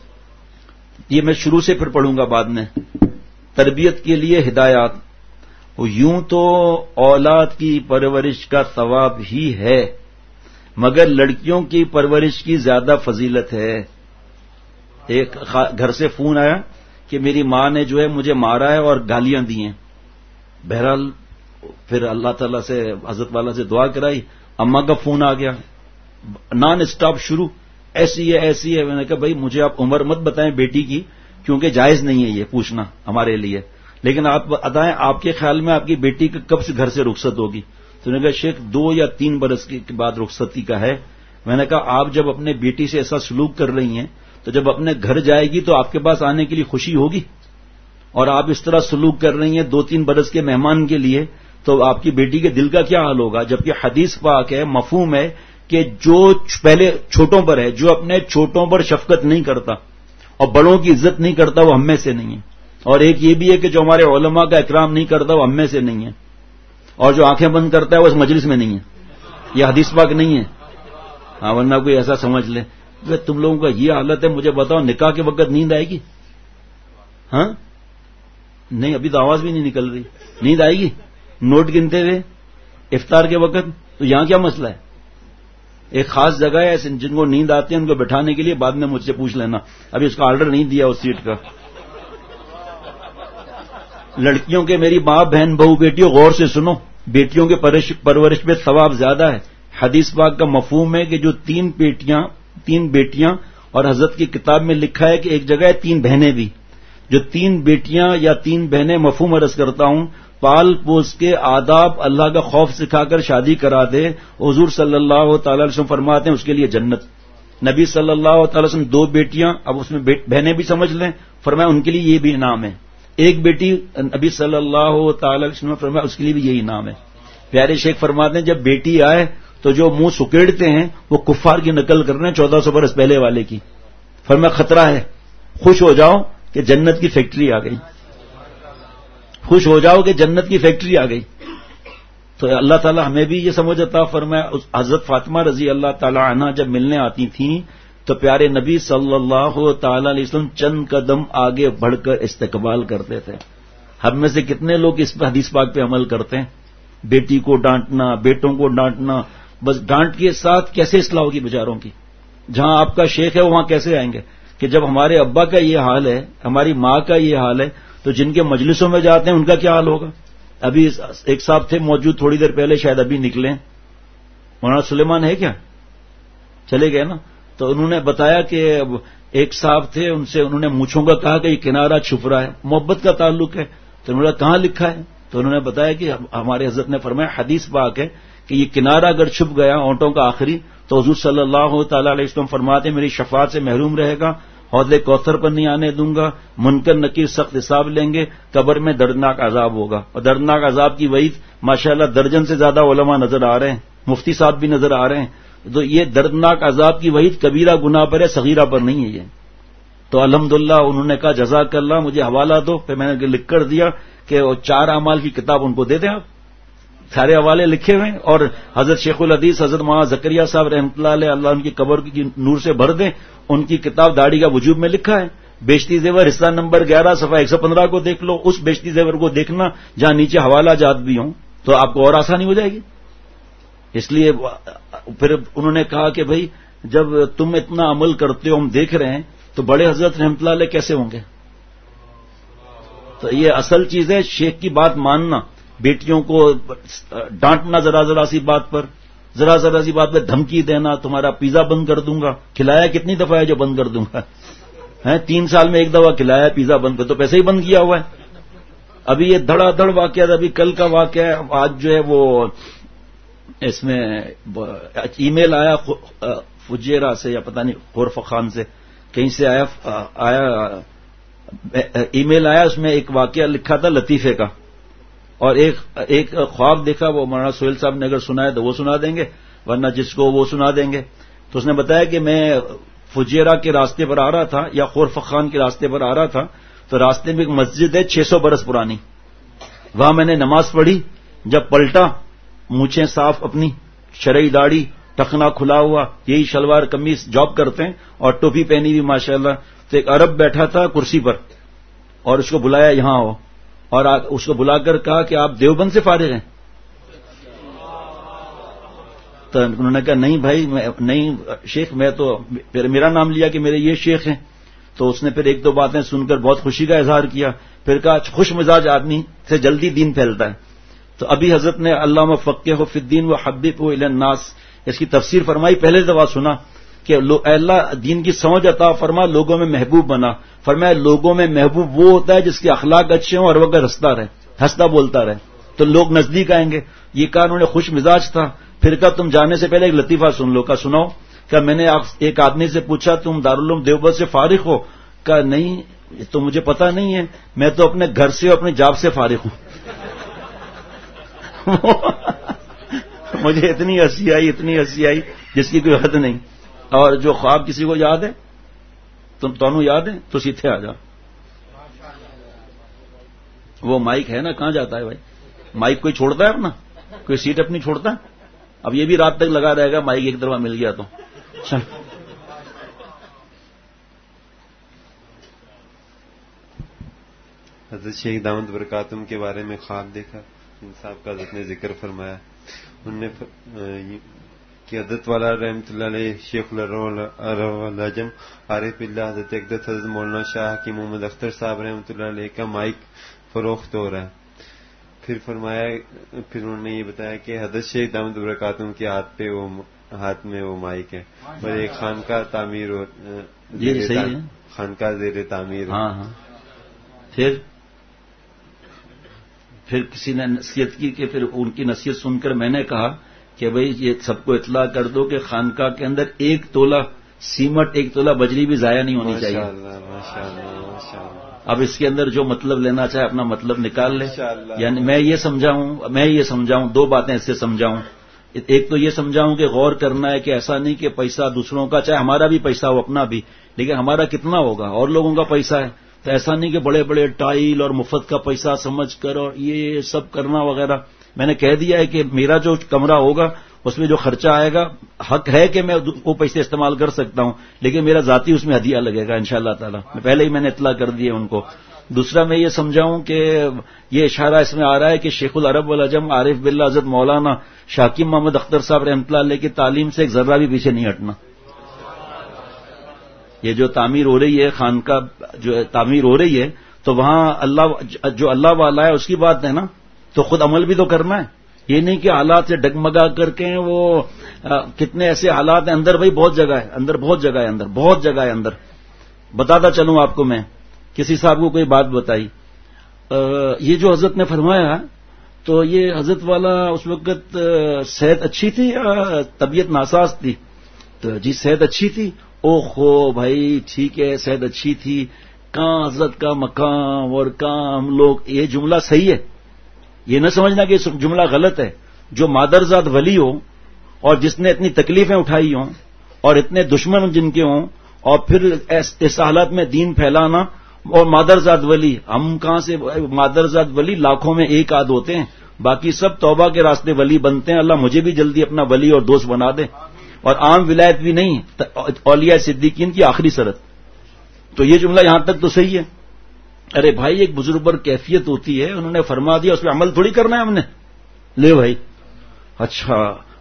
یہ میں شروع سے پھر پڑھوں گا بعد میں. تربیت کے لیے ہدایات. یوں تو اولاد کی پرورش کا ثواب ہی ہے، مگر لڑکیوں کی پرورش کی زیادہ فضیلت ہے. ایک گھر سے فون آیا کہ میری ماں نے جو ہے مجھے مارا ہے اور گالیاں دی ہیں. بہرحال پھر اللہ تعالیٰ سے حضرت والا سے دعا کرائی. اماں کا فون آ گیا نان اسٹاپ شروع، ایسی ہے ایسی ہے. میں نے کہا بھائی مجھے آپ عمر مت بتائیں بیٹی کی، کیونکہ جائز نہیں ہے یہ پوچھنا ہمارے لیے، لیکن آپ بتائیں آپ کے خیال میں آپ کی بیٹی کب سے گھر سے رخصت ہوگی؟ تو نے کہا شیخ 2 یا 3 برس کے بعد رخصتی کا ہے. میں نے کہا آپ جب اپنے بیٹی سے ایسا سلوک کر رہی ہیں تو جب اپنے گھر جائے گی تو آپ کے پاس آنے کے لیے خوشی ہوگی، اور آپ اس طرح سلوک کر رہی ہیں 2-3 برس کے مہمان کے لیے، تو آپ کی بیٹی کے دل کا کیا حال ہوگا؟ جبکہ حدیث پاک ہے، مفہوم ہے کہ جو پہلے چھوٹوں پر ہے، جو اپنے چھوٹوں پر شفقت نہیں کرتا اور بڑوں کی عزت نہیں کرتا وہ ہم میں سے نہیں ہے. اور ایک یہ بھی ہے کہ جو ہمارے علماء کا اکرام نہیں کرتا وہ ہم میں سے نہیں ہے، اور جو آنکھیں بند کرتا ہے وہ اس مجلس میں نہیں ہے. یہ حدیث پاک نہیں ہے. ہاں ورنہ کوئی ایسا سمجھ لے کہ تم لوگوں کا یہ حالت ہے. مجھے بتاؤ نکاح کے وقت نیند آئے گی؟ ہاں نہیں، ابھی تو آواز بھی نہیں نکل رہی. نیند آئے گی نوٹ گنتے ہوئے افطار کے وقت؟ تو یہاں کیا مسئلہ ہے؟ ایک خاص جگہ ہے جن کو نیند آتی ہے ان کو بٹھانے کے لیے، بعد میں مجھ سے پوچھ لینا، ابھی اس کا آرڈر نہیں دیا اس سیٹ کا. لڑکیوں کے میری ماں بہن بہو بیٹیوں غور سے سنو، بیٹیوں کے پرورش میں ثواب زیادہ ہے. حدیث پاک کا مفہوم ہے کہ جو 3 بیٹیاں اور حضرت کی کتاب میں لکھا ہے کہ ایک جگہ ہے 3 بہنیں بھی، جو 3 بیٹیاں یا 3 بہنیں مفہوم عرض کرتا ہوں، پال پوس کے آداب اللہ کا خوف سکھا کر شادی کرا دے، حضور صلی اللہ تعالی علیہ وسلم فرماتے ہیں اس کے لیے جنت. نبی صلی اللہ تعالی وسلم 2 بیٹیاں، اب اس میں بہنیں بھی سمجھ لیں، فرمایا ان کے لیے یہ بھی انعام ہے. ایک بیٹی نبی صلی اللہ تعالی علیہ وسلم فرمایا اس کے لیے بھی یہی انعام ہے. پیارے شیخ فرماتے ہیں جب بیٹی آئے تو جو منہ سکیڑتے ہیں وہ کفار کی نقل کر رہے ہیں 1400 برس پہلے والے کی. فرمایا خطرہ ہے، خوش ہو جاؤ کہ جنت کی فیکٹری آ گئی، خوش ہو جاؤ کہ جنت کی فیکٹری آ گئی. تو اللہ تعالیٰ ہمیں بھی یہ سمجھ عطا فرمایا. حضرت فاطمہ رضی اللہ تعالی عنہا جب ملنے آتی تھیں تو پیارے نبی صلی اللہ تعالی علیہ وسلم چند قدم آگے بڑھ کر استقبال کرتے تھے. ہم میں سے کتنے لوگ اس حدیث پاک پہ عمل کرتے ہیں؟ بیٹی کو ڈانٹنا، بیٹوں کو ڈانٹنا، بس ڈانٹ کے ساتھ کیسے اصلاح ہوگی بیچاروں کی؟ جہاں آپ کا شیخ ہے وہاں کیسے آئیں گے؟ کہ جب ہمارے ابا کا یہ حال ہے، ہماری ماں کا یہ حال ہے، تو جن کے مجلسوں میں جاتے ہیں ان کا کیا حال ہوگا؟ ابھی ایک صاحب تھے موجود تھوڑی دیر پہلے، شاید ابھی نکلے، مولانا سلیمان ہے کیا؟ چلے گئے نا. تو انہوں نے بتایا کہ ایک صاحب تھے، ان سے انہوں نے مونچھوں کا کہا کہ یہ کنارہ چھپ رہا ہے، محبت کا تعلق ہے. تو انہوں نے کہاں لکھا ہے؟ تو انہوں نے بتایا کہ ہمارے حضرت نے فرمایا حدیث پاک ہے کہ یہ کنارہ اگر چھپ گیا اونٹوں کا آخری تو حضور صلی اللہ تعالی علیہ وسلم فرماتے میری شفاعت سے محروم رہے گا، حوض کوثر پر نہیں آنے دوں گا، منکر نکیر سخت حساب لیں گے، قبر میں دردناک عذاب ہوگا. اور دردناک عذاب کی وعید ماشاءاللہ درجن سے زیادہ علماء نظر آ رہے ہیں، مفتی صاحب بھی نظر آ رہے ہیں. تو یہ دردناک عذاب کی وعید کبیرہ گناہ پر ہے، صغیرہ پر نہیں ہے یہ. تو الحمدللہ انہوں نے کہا جزاک اللہ مجھے حوالہ دو، پھر میں نے لکھ کر دیا کہ 4 اعمال کی کتاب ان کو دے دیں آپ. سارے حوالے لکھے ہوئے، اور حضرت شیخ الحدیث حضرت مولانا زکریا صاحب رحمۃ اللہ علیہ، اللہ ان کی قبر کی نور سے بھر دیں، ان کی کتاب داڑھی کا وجوب میں لکھا ہے. بیشتی زیور حصہ نمبر 11 صفحہ 115 کو دیکھ لو، اس بیشتی زیور کو دیکھنا جہاں نیچے حوالہ جات بھی ہوں، تو آپ کو اور آسانی ہو جائے گی. اس لیے پھر انہوں نے کہا کہ بھائی جب تم اتنا عمل کرتے ہو ہم دیکھ رہے ہیں تو بڑے حضرت رحمۃ اللہ علیہ کیسے ہوں گے؟ تو یہ اصل چیز ہے، شیخ کی بات ماننا، بیٹیوں کو ڈانٹنا ذرا سی بات پر، ذرا سی بات پہ دھمکی دینا، تمہارا پیزا بند کر دوں گا، کھلایا کتنی دفعہ ہے جو بند کر دوں گا؟ 3 سال میں ایک دفعہ کھلایا پیزا بند کر، تو پیسے ہی بند کیا ہوا ہے۔ ابھی یہ دھڑا دھڑ واقعہ، ابھی کل کا واقعہ ہے، آج جو ہے وہ اس میں ای میل آیا فجیرہ سے یا پتہ نہیں خورف خان سے کہیں سے آیا ای میل آیا، اس میں ایک واقعہ لکھا تھا لطیفے کا، اور ایک خواب دیکھا، وہ مولانا سہیل صاحب نے اگر سنا ہے تو وہ سنا دیں گے، ورنہ جس کو وہ سنا دیں گے۔ تو اس نے بتایا کہ میں فجیرہ کے راستے پر آ رہا تھا یا خورف خان کے راستے پر آ رہا تھا، تو راستے میں ایک مسجد ہے 600 برس پرانی، وہاں میں نے نماز پڑھی، جب پلٹا مونچھیں صاف اپنی، شرعی داڑھی، ٹخنا کھلا ہوا، یہی شلوار قمیص جاب کرتے ہیں اور ٹوپی پہنی ہوئی ماشاءاللہ، تو ایک عرب بیٹھا تھا کرسی پر اور اس کو بلایا یہاں آؤ، اور اس کو بلا کر کہا کہ آپ دیوبند سے فارغ ہیں؟ تو انہوں نے کہا نہیں بھائی نہیں شیخ، میں تو پھر میرا نام لیا کہ میرے یہ شیخ ہیں۔ تو اس نے پھر 1-2 باتیں سن کر بہت خوشی کا اظہار کیا، پھر کہا خوش مزاج آدمی سے جلدی دین پھیلتا ہے۔ تو ابھی حضرت نے علامہ فقہ فی الدین وحببہ الی الناس اس کی تفسیر فرمائی، پہلے دفعہ سنا کہ اے اللہ دین کی سمجھ عطا فرما، لوگوں میں محبوب بنا۔ فرمایا لوگوں میں محبوب وہ ہوتا ہے جس کے اخلاق اچھے ہوں اور وہ ہنستا رہے، ہنستا بولتا رہے، تو لوگ نزدیک آئیں گے۔ یہ کہا انہوں نے خوش مزاج تھا۔ پھر کہا تم جانے سے پہلے ایک لطیفہ سن لو۔ کہا سناؤ۔ کہ میں نے ایک آدمی سے پوچھا تم دارالعلوم دیوبند سے فارغ ہو؟ کہا نہیں تو مجھے پتا نہیں ہے، میں تو اپنے گھر سے اور اپنے جاب سے فارغ ہوں۔ مجھے اتنی ہنسی آئی جس کی کوئی حد نہیں۔ اور جو خواب کسی کو یاد ہے؟ تمہیں یاد ہے تو سیدھے آ جاؤ۔ وہ مائک ہے نا، کہاں جاتا ہے بھائی؟ مائک کوئی چھوڑتا ہے اپنا؟ کوئی سیٹ اپنی چھوڑتا ہے؟ اب یہ بھی رات تک لگا رہے گا، مائک ایک دفعہ مل گیا تو۔ حضرت شیخ دامت برکاتہم کے بارے میں خواب دیکھا، ان صاحب کا حضرت نے ذکر فرمایا، انہوں نے کہ حضرت والا رحمۃ اللہ علیہ شیخ العجم عارف باللہ حضرت اقدس حضرت مولانا شاہ حکیم محمد اختر صاحب رحمۃ اللہ علیہ کا مائک فروخت ہو رہا ہے۔ پھر انہوں نے یہ بتایا کہ حضرت شیخ دامت برکاتہم کے ہاتھ میں وہ مائک ہے، اور ایک خانقاہ تعمیر خانقاہ زیر تعمیر۔ ہاں پھر کسی نے نصیحت کی کہ پھر ان کی نصیحت سن کر میں نے کہا کہ بھئی یہ سب کو اطلاع کر دو کہ خانقاہ کے اندر 1 تولہ سیمٹ 1 تولہ بجری بھی ضائع نہیں ہونی چاہیے۔ اب اس کے اندر جو مطلب لینا چاہے اپنا مطلب نکال لے۔ یعنی میں یہ سمجھاؤں 2 باتیں اس سے سمجھاؤں۔ ایک تو یہ سمجھاؤں کہ غور کرنا ہے کہ ایسا نہیں کہ پیسہ دوسروں کا، چاہے ہمارا بھی پیسہ ہو اپنا بھی، لیکن ہمارا کتنا ہوگا، اور لوگوں کا پیسہ ہے تو ایسا نہیں کہ بڑے بڑے ٹائل اور مفت کا پیسہ سمجھ کر اور یہ سب کرنا وغیرہ۔ میں نے کہہ دیا ہے کہ میرا جو کمرہ ہوگا اس میں جو خرچہ آئے گا، حق ہے کہ میں وہ پیسے استعمال کر سکتا ہوں، لیکن میرا ذاتی اس میں ہدیہ لگے گا انشاءاللہ تعالی۔ پہلے ہی میں نے اطلاع کر دی ہے ان کو۔ دوسرا میں یہ سمجھاؤں کہ یہ اشارہ اس میں آ رہا ہے کہ شیخ العرب والعجم عارف باللہ حضرت مولانا شاہ حکیم محمد اختر صاحب رحمۃ اللہ علیہ کی تعلیم سے ایک ذرہ بھی پیچھے نہیں ہٹنا۔ یہ جو تعمیر ہو رہی ہے، خانقاہ جو تعمیر ہو رہی ہے، تو وہاں جو اللہ والا ہے اس کی بات ہے نا، تو خود عمل بھی تو کرنا ہے۔ یہ نہیں کہ حالات سے ڈگمگا کر کے وہ کتنے ایسے حالات ہیں اندر، بھائی بہت جگہ ہے اندر بتاتا چلوں آپ کو۔ میں کسی صاحب کو کوئی بات بتائی، یہ جو حضرت نے فرمایا، تو یہ حضرت والا اس وقت صحت اچھی تھی یا طبیعت ناساز تھی؟ تو جی صحت اچھی تھی۔ اوہو بھائی ٹھیک ہے صحت اچھی تھی، کہاں حضرت کا مقام اور کہاں ہم لوگ، یہ جملہ صحیح ہے، یہ نہ سمجھنا کہ جملہ غلط ہے۔ جو مادرزاد ولی ہو اور جس نے اتنی تکلیفیں اٹھائی ہوں اور اتنے دشمن جن کے ہوں، اور پھر اس حالت میں دین پھیلانا، اور مادرزاد ولی، ہم کہاں سے؟ مادرزاد ولی لاکھوں میں 1 آدھ ہوتے ہیں، باقی سب توبہ کے راستے ولی بنتے ہیں۔ اللہ مجھے بھی جلدی اپنا ولی اور دوست بنا دے، اور عام ولایت بھی نہیں، اولیاء صدیقین کی آخری شرط۔ تو یہ جملہ یہاں تک تو صحیح ہے۔ ارے بھائی ایک بزرگ پر کیفیت ہوتی ہے، انہوں نے فرما دیا، اس پہ عمل تھوڑی کرنا ہے ہم نے، لے بھائی اچھا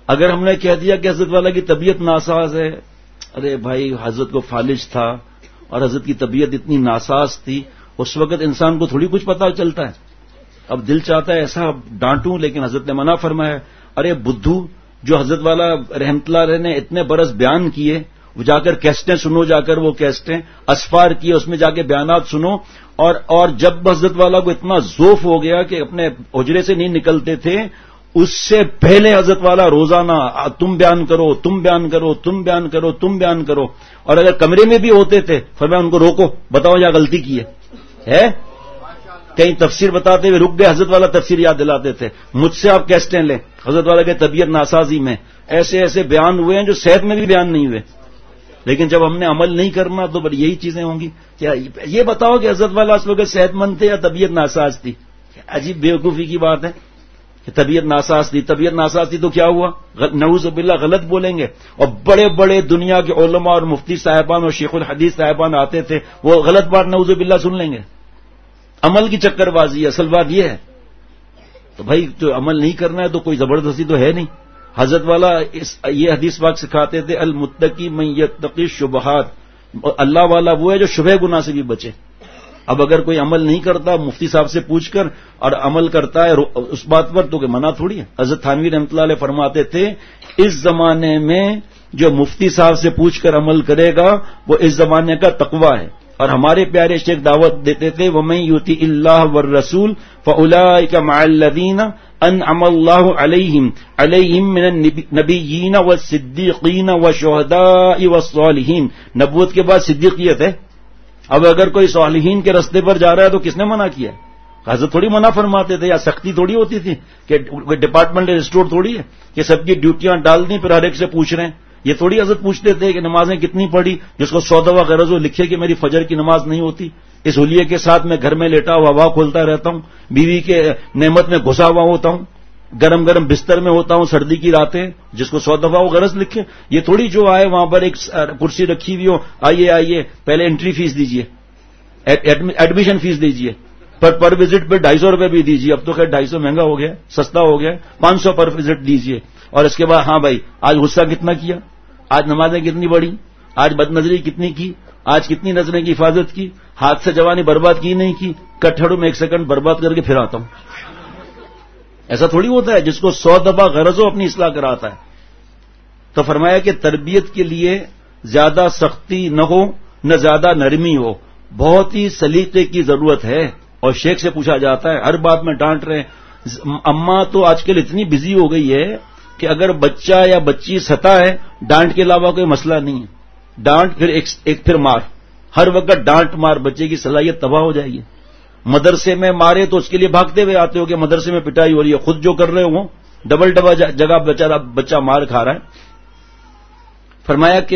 اگر ہم نے کہہ دیا کہ حضرت والا کی طبیعت ناساز ہے، ارے بھائی حضرت کو فالج تھا اور حضرت کی طبیعت اتنی ناساز تھی، اس وقت انسان کو تھوڑی کچھ پتہ چلتا ہے. اب دل چاہتا ہے ایسا ڈانٹوں، لیکن حضرت نے منع فرمایا. ارے بدھو، جو حضرت والا رحمت اللہ علیہ نے اتنے برس بیان کیے، وہ جا کر کیسٹیں سنو، جا کر وہ کیسٹیں اسفار کیے، اس میں جا کے بیانات سنو. اور جب حضرت والا کو اتنا ذوف ہو گیا کہ اپنے حجرے سے نہیں نکلتے تھے، اس سے پہلے حضرت والا روزانہ تم بیان کرو، تم بیان کرو، تم بیان کرو، تم بیان کرو. اور اگر کمرے میں بھی ہوتے تھے فرمایا ان کو روکو، بتاؤ یا غلطی کی ہے. کہیں تفسیر بتاتے ہوئے رک گئے، حضرت والا تفسیر یاد دلاتے تھے. مجھ سے آپ کیسٹیں لیں، حضرت والا کی طبیعت ناسازی میں ایسے ایسے بیان ہوئے ہیں جو صحت میں بھی بیان نہیں ہوئے. لیکن جب ہم نے عمل نہیں کرنا تو بڑی یہی چیزیں ہوں گی. کیا یہ بتاؤ کہ حضرت والا اس وقت صحت مند تھے یا طبیعت ناساز تھی؟ عجیب بیوقوفی کی بات ہے کہ طبیعت ناساز تھی. طبیعت ناساز تھی تو کیا ہوا؟ نعوذ باللہ غلط بولیں گے. اور بڑے بڑے دنیا کے علماء اور مفتی صاحبان اور شیخ الحدیث صاحبان آتے تھے، وہ غلط بات نعوذ باللہ سن لیں گے. عمل کی چکر بازی ہے، اصل بات یہ ہے. تو بھائی تو عمل نہیں کرنا ہے تو کوئی زبردستی تو ہے نہیں. حضرت والا یہ حدیث پاک سکھاتے تھے، المتقی من یتقی الشبہات، اللہ والا وہ ہے جو شبہ گناہ سے بھی بچے. اب اگر کوئی عمل نہیں کرتا مفتی صاحب سے پوچھ کر اور عمل کرتا ہے اس بات پر تو کہ منع تھوڑی ہے. حضرت تھانوی رحمۃ اللہ علیہ فرماتے تھے اس زمانے میں جو مفتی صاحب سے پوچھ کر عمل کرے گا وہ اس زمانے کا تقویٰ ہے. اور ہمارے پیارے شیخ دعوت دیتے تھے وَمَن يُطِعِ اللَّهَ وَالرَّسُولَ فَأُولَٰئِكَ مَعَ الَّذِينَ أَنْعَمَ اللَّهُ عَلَيْهِم مِّنَ النَّبِيِّينَ وَالصِّدِّيقِينَ وَالشُّهَدَاءِ وَالصَّالِحِينَ. نبوت کے بعد صدیقیت ہے. اب اگر کوئی صالحین کے راستے پر جا رہا ہے تو کس نے منع کیا؟ حضرت تھوڑی منع فرماتے تھے، یا سختی تھوڑی ہوتی تھی کہ ڈپارٹمنٹل اسٹور تھوڑی ہے کہ سب کی ڈیوٹیاں ڈال دیں پھر ہر ایک سے پوچھ رہے ہیں. یہ تھوڑی حضرت پوچھتے تھے کہ نمازیں کتنی پڑھی، جس کو 100 دفعہ غرض ہو لکھے کہ میری فجر کی نماز نہیں ہوتی. اس حلیے کے ساتھ میں گھر میں لیٹا ہوا ہوا کھولتا رہتا ہوں، بیوی کے نعمت میں گھسا ہوا ہوتا ہوں، گرم گرم بستر میں ہوتا ہوں سردی کی راتیں، جس کو 100 دفعہ وہ غرض لکھے. یہ تھوڑی جو آئے وہاں پر ایک کرسی رکھی ہوئی ہو، آئیے آئیے پہلے انٹری فیس دیجئے، ایڈمیشن فیس دیجئے، پر وزٹ پہ 250 روپے بھی دیجئے. اب تو خیر 250 مہنگا ہو گیا، سستا ہو گیا، 500 پر وزٹ دیجئے. اور اس کے بعد ہاں بھائی آج غصہ کتنا کیا، آج نمازیں کتنی پڑھی، آج بد نظری کتنی کی، آج کتنی نظریں کی حفاظت کی، ہاتھ سے جوانی برباد کی نہیں کی، کٹھڑوں میں 1 سیکنڈ برباد کر کے پھر آتا ہوں. ایسا تھوڑی ہوتا ہے جس کو 100 دفعہ غرض ہو اپنی اصلاح کراتا ہے. تو فرمایا کہ تربیت کے لیے زیادہ سختی نہ ہو نہ زیادہ نرمی ہو، بہت ہی سلیقے کی ضرورت ہے. اور شیخ سے پوچھا جاتا ہے ہر بات میں ڈانٹ رہے ہیں. اماں تو آج کل اتنی بزی ہو گئی ہے کہ اگر بچہ یا بچی ستا ہے ڈانٹ کے علاوہ کوئی مسئلہ نہیں ہے. ڈانٹ پھر ایک پھر مار، ہر وقت ڈانٹ مار، بچے کی صلاحیت تباہ ہو جائے گی. مدرسے میں مارے تو اس کے لیے بھاگتے ہوئے آتے ہو کہ مدرسے میں پٹائی ہو رہی ہے، خود جو کر رہے ہو ڈبل جگہ بچہ مار کھا رہا ہے. فرمایا کہ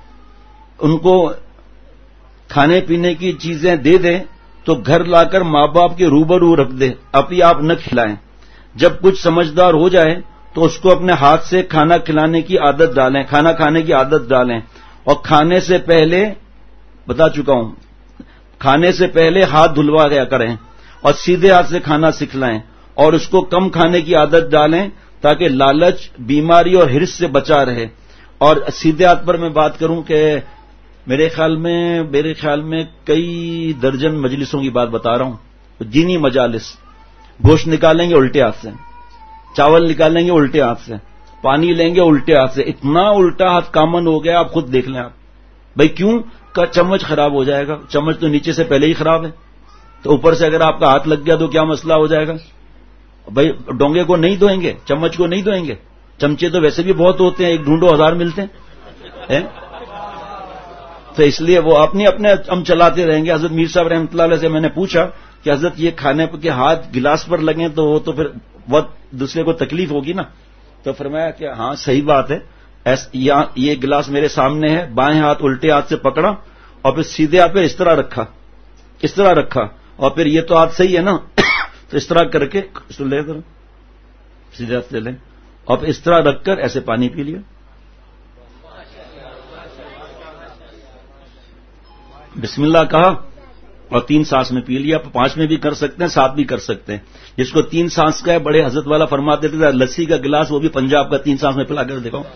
ان کو کھانے پینے کی چیزیں دے دیں تو گھر لا کر ماں باپ کے روبرو رکھ دے، اپنی آپ نہ کھلائیں. جب کچھ سمجھدار ہو جائے تو اس کو اپنے ہاتھ سے کھانا کھلانے کی عادت ڈالیں، کھانا کھانے کی عادت ڈالیں. اور کھانے سے پہلے بتا چکا ہوں، کھانے سے پہلے ہاتھ دھلوا گیا کریں اور سیدھے ہاتھ سے کھانا سکھلائیں. اور اس کو کم کھانے کی عادت ڈالیں تاکہ لالچ، بیماری اور ہرس سے بچا رہے. اور سیدھے ہاتھ پر میں بات کروں کہ میرے خیال میں کئی درجن مجلسوں کی بات بتا رہا ہوں. دینی مجالس، گوشت نکالیں گے الٹے ہاتھ سے، چاول نکالیں گے الٹے ہاتھ سے، پانی لیں گے الٹے ہاتھ سے. اتنا الٹا ہاتھ کامن ہو گیا، آپ خود دیکھ لیں. آپ بھائی کیوں کا چمچ خراب ہو جائے گا، چمچ تو نیچے سے پہلے ہی خراب ہے، تو اوپر سے اگر آپ کا ہاتھ لگ گیا تو کیا مسئلہ ہو جائے گا. بھائی ڈونگے کو نہیں دھوئیں گے، چمچ کو نہیں دھوئیں گے. چمچے تو ویسے بھی بہت ہوتے ہیں، ایک ڈھونڈو 1000 ملتے ہیں. تو اس لیے وہ اپنے ہم چلاتے رہیں گے. حضرت میر صاحب رحمۃ اللہ علیہ سے میں نے پوچھا کہ حضرت یہ کھانے کے ہاتھ گلاس پر لگیں تو وہ تو پھر بہت دوسرے کو تکلیف ہوگی نا. تو فرمایا کہ ہاں صحیح بات ہے، یہ گلاس میرے سامنے ہے، بائیں ہاتھ الٹے ہاتھ سے پکڑا اور پھر سیدھے ہاتھ پہ اس طرح رکھا اور پھر یہ تو ہاتھ صحیح ہے نا تو اس طرح کر کے اس کو لے کر سیدھے ہاتھ سے لیں اور پھر اس طرح رکھ کر ایسے پانی پی لیا. بسم اللہ کہا اور 3 سانس میں پی لیا. 5 میں بھی کر سکتے ہیں، 7 بھی کر سکتے ہیں. جس کو 3 سانس کا ہے، بڑے حضرت والا فرماتے تھے لسی کا گلاس وہ بھی پنجاب کا 3 سانس میں پلا کر دکھاؤ،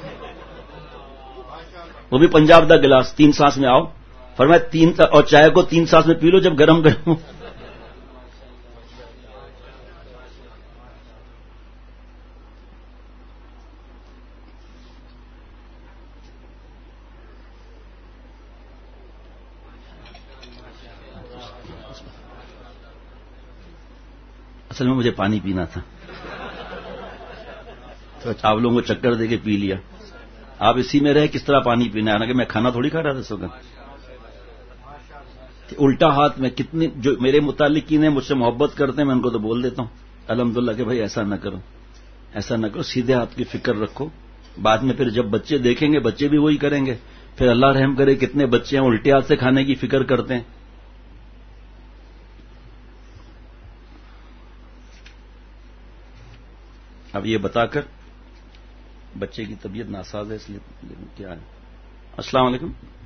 وہ بھی پنجاب کا گلاس 3 سانس میں آؤ. فرمایا 3 اور چائے کو 3 سانس میں پی لو جب گرم گرم. اصل میں مجھے پانی پینا تھا تو آپ لوگوں کو چکر دے کے پی لیا. آپ اسی میں رہے کس طرح پانی پینا ہے، کہ میں کھانا تھوڑی کھا رہا تھا اس وقت. الٹا ہاتھ میں کتنے جو میرے متعلقین ہیں مجھ سے محبت کرتے ہیں، میں ان کو تو بول دیتا ہوں الحمدللہ کہ بھائی ایسا نہ کرو، ایسا نہ کرو، سیدھے ہاتھ کی فکر رکھو. بعد میں پھر جب بچے دیکھیں گے بچے بھی وہی کریں گے. پھر اللہ رحم کرے کتنے بچے ہیں الٹے ہاتھ سے کھانے کی فکر کرتے ہیں. اب یہ بتا کر بچے کی طبیعت ناساز ہے اس لیے کیا ہے. السلام علیکم.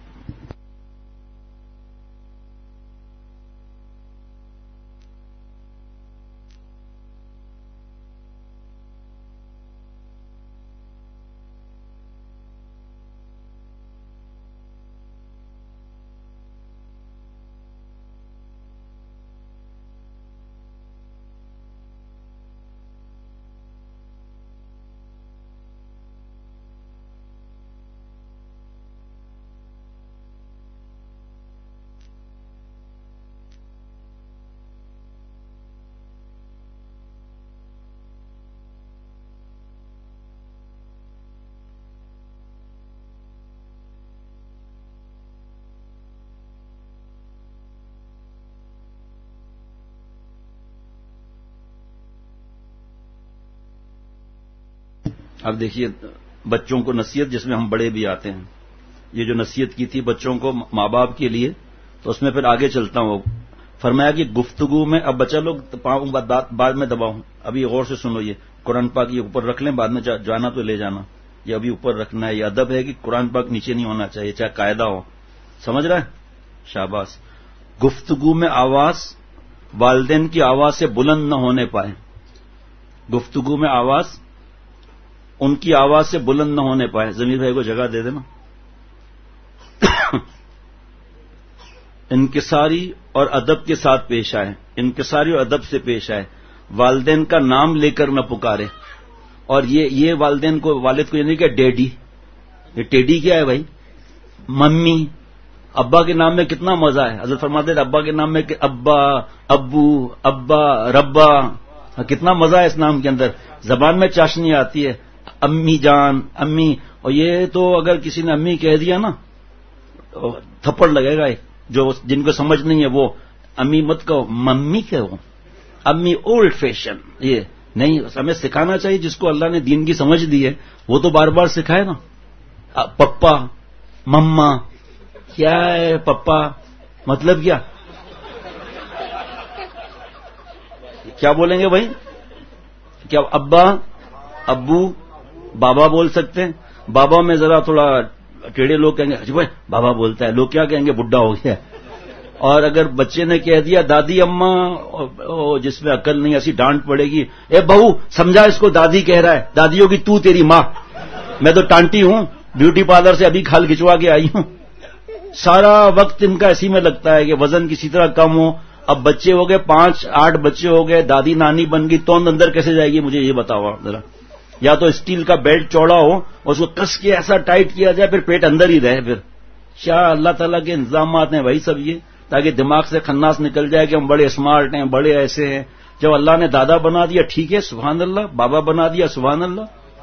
اب دیکھیے بچوں کو نصیحت جس میں ہم بڑے بھی آتے ہیں. یہ جو نصیحت کی تھی بچوں کو ماں باپ کے لیے، تو اس میں پھر آگے چلتا ہوں. فرمایا کہ گفتگو میں، اب بچہ لوگ پاؤں بعد میں دباؤں، ابھی غور سے سنو. یہ قرآن پاک یہ اوپر رکھ لیں، بعد میں جانا تو لے جانا. یہ ابھی اوپر رکھنا ہے. یہ ادب ہے کہ قرآن پاک نیچے نہیں ہونا چاہیے چاہے قاعدہ ہو. سمجھ رہا ہے؟ شاباش. گفتگو میں آواز والدین کی آواز سے بلند نہ ہونے پائے. گفتگو میں آواز ان کی آواز سے بلند نہ ہونے پائے. ضمیر بھائی کو جگہ دے دینا. انکساری اور ادب کے ساتھ پیش آئے، انکساری اور ادب سے پیش آئے. والدین کا نام لے کر نہ پکارے. اور یہ والدین کو، والد کو یہ نہیں کہ ڈیڈی. یہ ٹیڈی کیا ہے بھائی؟ ممی. ابا کے نام میں کتنا مزہ ہے. حضرت فرماتے ہیں ابا کے نام میں کہ ابا، ابو، ابا، ربا، کتنا مزہ ہے اس نام کے اندر. زبان میں چاشنی آتی ہے. امی جان، امی. اور یہ تو اگر کسی نے امی کہہ دیا نا تھپڑ لگے گا. جو جن کو سمجھ نہیں ہے وہ امی مت کہو، ممی کہو. امی اولڈ فیشن. یہ نہیں، ہمیں سکھانا چاہیے. جس کو اللہ نے دین کی سمجھ دی ہے وہ تو بار بار سکھائے نا. پپا، مما. کیا ہے پپا؟ مطلب کیا بولیں گے بھائی؟ کیا ابا، ابو، بابا بول سکتے ہیں؟ بابا میں ذرا تھوڑا ٹیڑے لوگ کہیں گے بھائی بابا بولتا ہے. لوگ کیا کہیں گے؟ بڈھا ہو گیا. اور اگر بچے نے کہہ دیا دادی اماں، جس میں عقل نہیں، ایسی ڈانٹ پڑے گی. اے بہو سمجھا اس کو دادی کہہ رہا ہے. دادیوں کی تو تیری ماں. میں تو ٹانٹی ہوں، بیوٹی پارلر سے ابھی کھال کھچوا کے آئی ہوں. سارا وقت ان کا اسی میں لگتا ہے کہ وزن کسی طرح کم ہو. اب بچے ہو گئے 5-8 بچے ہو گئے، دادی نانی بن گئی، توند اندر کیسے جائے گی مجھے یہ بتاؤ ذرا. یا تو اسٹیل کا بیلٹ چوڑا ہو اور اس کو کس کے ایسا ٹائٹ کیا جائے پھر پیٹ اندر ہی رہے. پھر کیا اللہ تعالیٰ کے انتظامات ہیں بھائی سب یہ، تاکہ دماغ سے خناس نکل جائے کہ ہم بڑے اسمارٹ ہیں، بڑے ایسے ہیں. جب اللہ نے دادا بنا دیا ٹھیک ہے سبحان اللہ، بابا بنا دیا سبحان اللہ.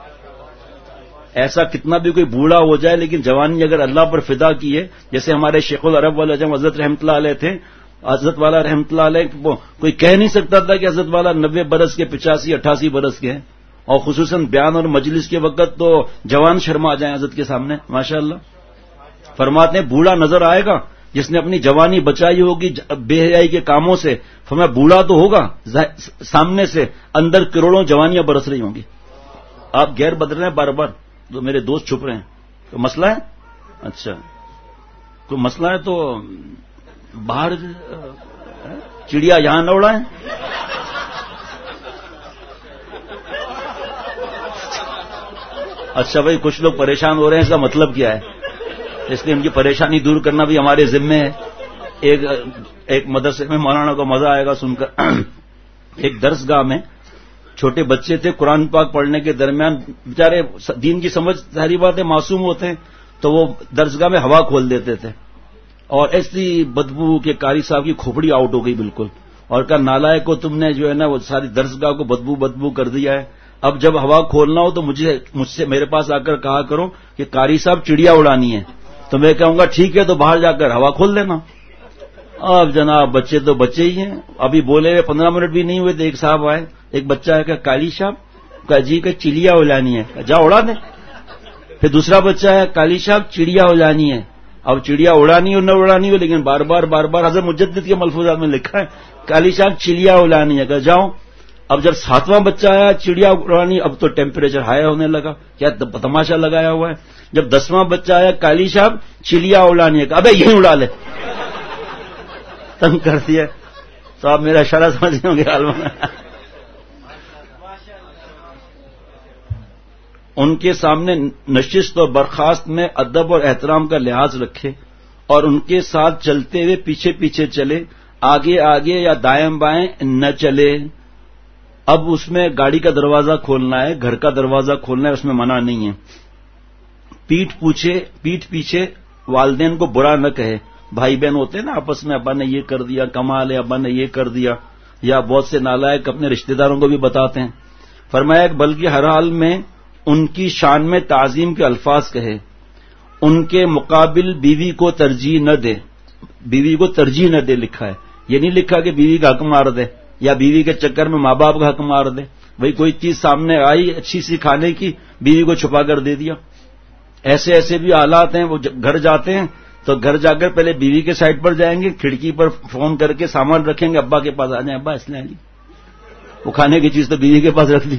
ایسا کتنا بھی کوئی بوڑھا ہو جائے لیکن جوانی اگر اللہ پر فدا کی ہے، جیسے ہمارے شیخ العرب والعجم حضرت رحمۃ اللہ علیہ تھے. حضرت والا رحمۃ اللہ علیہ کوئی کہہ نہیں سکتا تھا کہ حضرت والا 90 برس کے، 85-88 برس کے ہیں. اور خصوصاً بیان اور مجلس کے وقت تو جوان شرما جائیں حضرت کے سامنے ماشاء اللہ. فرماتے ہیں بوڑھا نظر آئے گا جس نے اپنی جوانی بچائی ہوگی بے حیائی کے کاموں سے. فرمایا بوڑھا تو ہوگا سامنے سے اندر کروڑوں جوانیاں برس رہی ہوں گی. آپ غیر بدل رہے ہیں بار بار، تو میرے دوست چھپ رہے ہیں. تو مسئلہ ہے؟ اچھا کوئی مسئلہ ہے تو باہر چڑیا یہاں نہ اڑائیں. اچھا بھائی کچھ لوگ پریشان ہو رہے ہیں، اس کا مطلب کیا ہے؟ اس لیے ان کی پریشانی دور کرنا بھی ہمارے ذمے ہے. ایک مدرسے میں مولانا کو مزہ آئے گا سن کر. ایک درس گاہ میں چھوٹے بچے تھے، قرآن پاک پڑھنے کے درمیان بیچارے دین کی سمجھ ساری باتیں معصوم ہوتے ہیں، تو وہ درس گاہ میں ہوا کھول دیتے تھے اور ایسی بدبو کہ قاری صاحب کی کھوپڑی آؤٹ ہو گئی بالکل. اور کہا نالائق کو تم نے جو ہے نا وہ ساری درس گاہ کو بدبو کر دیا ہے. اب جب ہوا کھولنا ہو تو مجھ سے میرے پاس آ کر کہا کرو کہ قاری صاحب چڑیا اڑانی ہے، تو میں کہوں گا ٹھیک ہے تو باہر جا کر ہوا کھول دینا. اب جناب بچے تو بچے ہی ہیں. ابھی بولے 15 منٹ بھی نہیں ہوئے تو ایک صاحب آئے، ایک بچہ ہے کہ قاری صاحب کا جی کہ چڑیا اڑانی ہے، جا اڑا دیں. پھر دوسرا بچہ ہے قاری صاحب چڑیا اڑانی ہے. اب چڑیا اڑانی ہو نہ اڑانی ہو لیکن بار بار حضرت مجدد کے ملفوظات میں لکھا ہے قاری صاحب چڑیا اڑانی ہے، کہ جاؤ. اب جب 7واں بچہ آیا چڑیا اڑانی، اب تو ٹیمپریچر ہائی ہونے لگا، کیا تماشا لگایا ہوا ہے. جب 10واں بچہ آیا قاری صاحب چڑیا اڑانی ہے، کہ ابے یہیں اڑا لے. تنگ کر دیا. تو آپ میرا اشارہ سمجھ گئے ہوں گے عالم. ان کے سامنے نشست اور برخاست میں ادب اور احترام کا لحاظ رکھے اور ان کے ساتھ چلتے ہوئے پیچھے پیچھے چلے، آگے آگے یا دائیں بائیں نہ چلے. اب اس میں گاڑی کا دروازہ کھولنا ہے، گھر کا دروازہ کھولنا ہے، اس میں منع نہیں ہے. پیٹھ پیچھے والدین کو برا نہ کہے. بھائی بہن ہوتے ہیں نا آپس میں، ابا نے یہ کر دیا، کمال ہے ابا نے یہ کر دیا، یا بہت سے نالائق اپنے رشتہ داروں کو بھی بتاتے ہیں. فرمایا کہ بلکہ ہر حال میں ان کی شان میں تعظیم کے الفاظ کہے. ان کے مقابل بیوی کو ترجیح نہ دے. بیوی کو ترجیح نہ دے لکھا ہے، یہ نہیں لکھا کہ بیوی کا حق مار دے یا بیوی کے چکر میں ماں باپ کا حق مار دے. بھئی کوئی چیز سامنے آئی اچھی سی کھانے کی، بیوی کو چھپا کر دے دیا. ایسے بھی حالات ہیں، وہ گھر جاتے ہیں تو گھر جا کر پہلے بیوی کے سائڈ پر جائیں گے، کھڑکی پر فون کر کے سامان رکھیں گے، ابا کے پاس آ جائیں، ابا اس لیے جی وہ کھانے کی چیز تو بیوی کے پاس رکھ دی.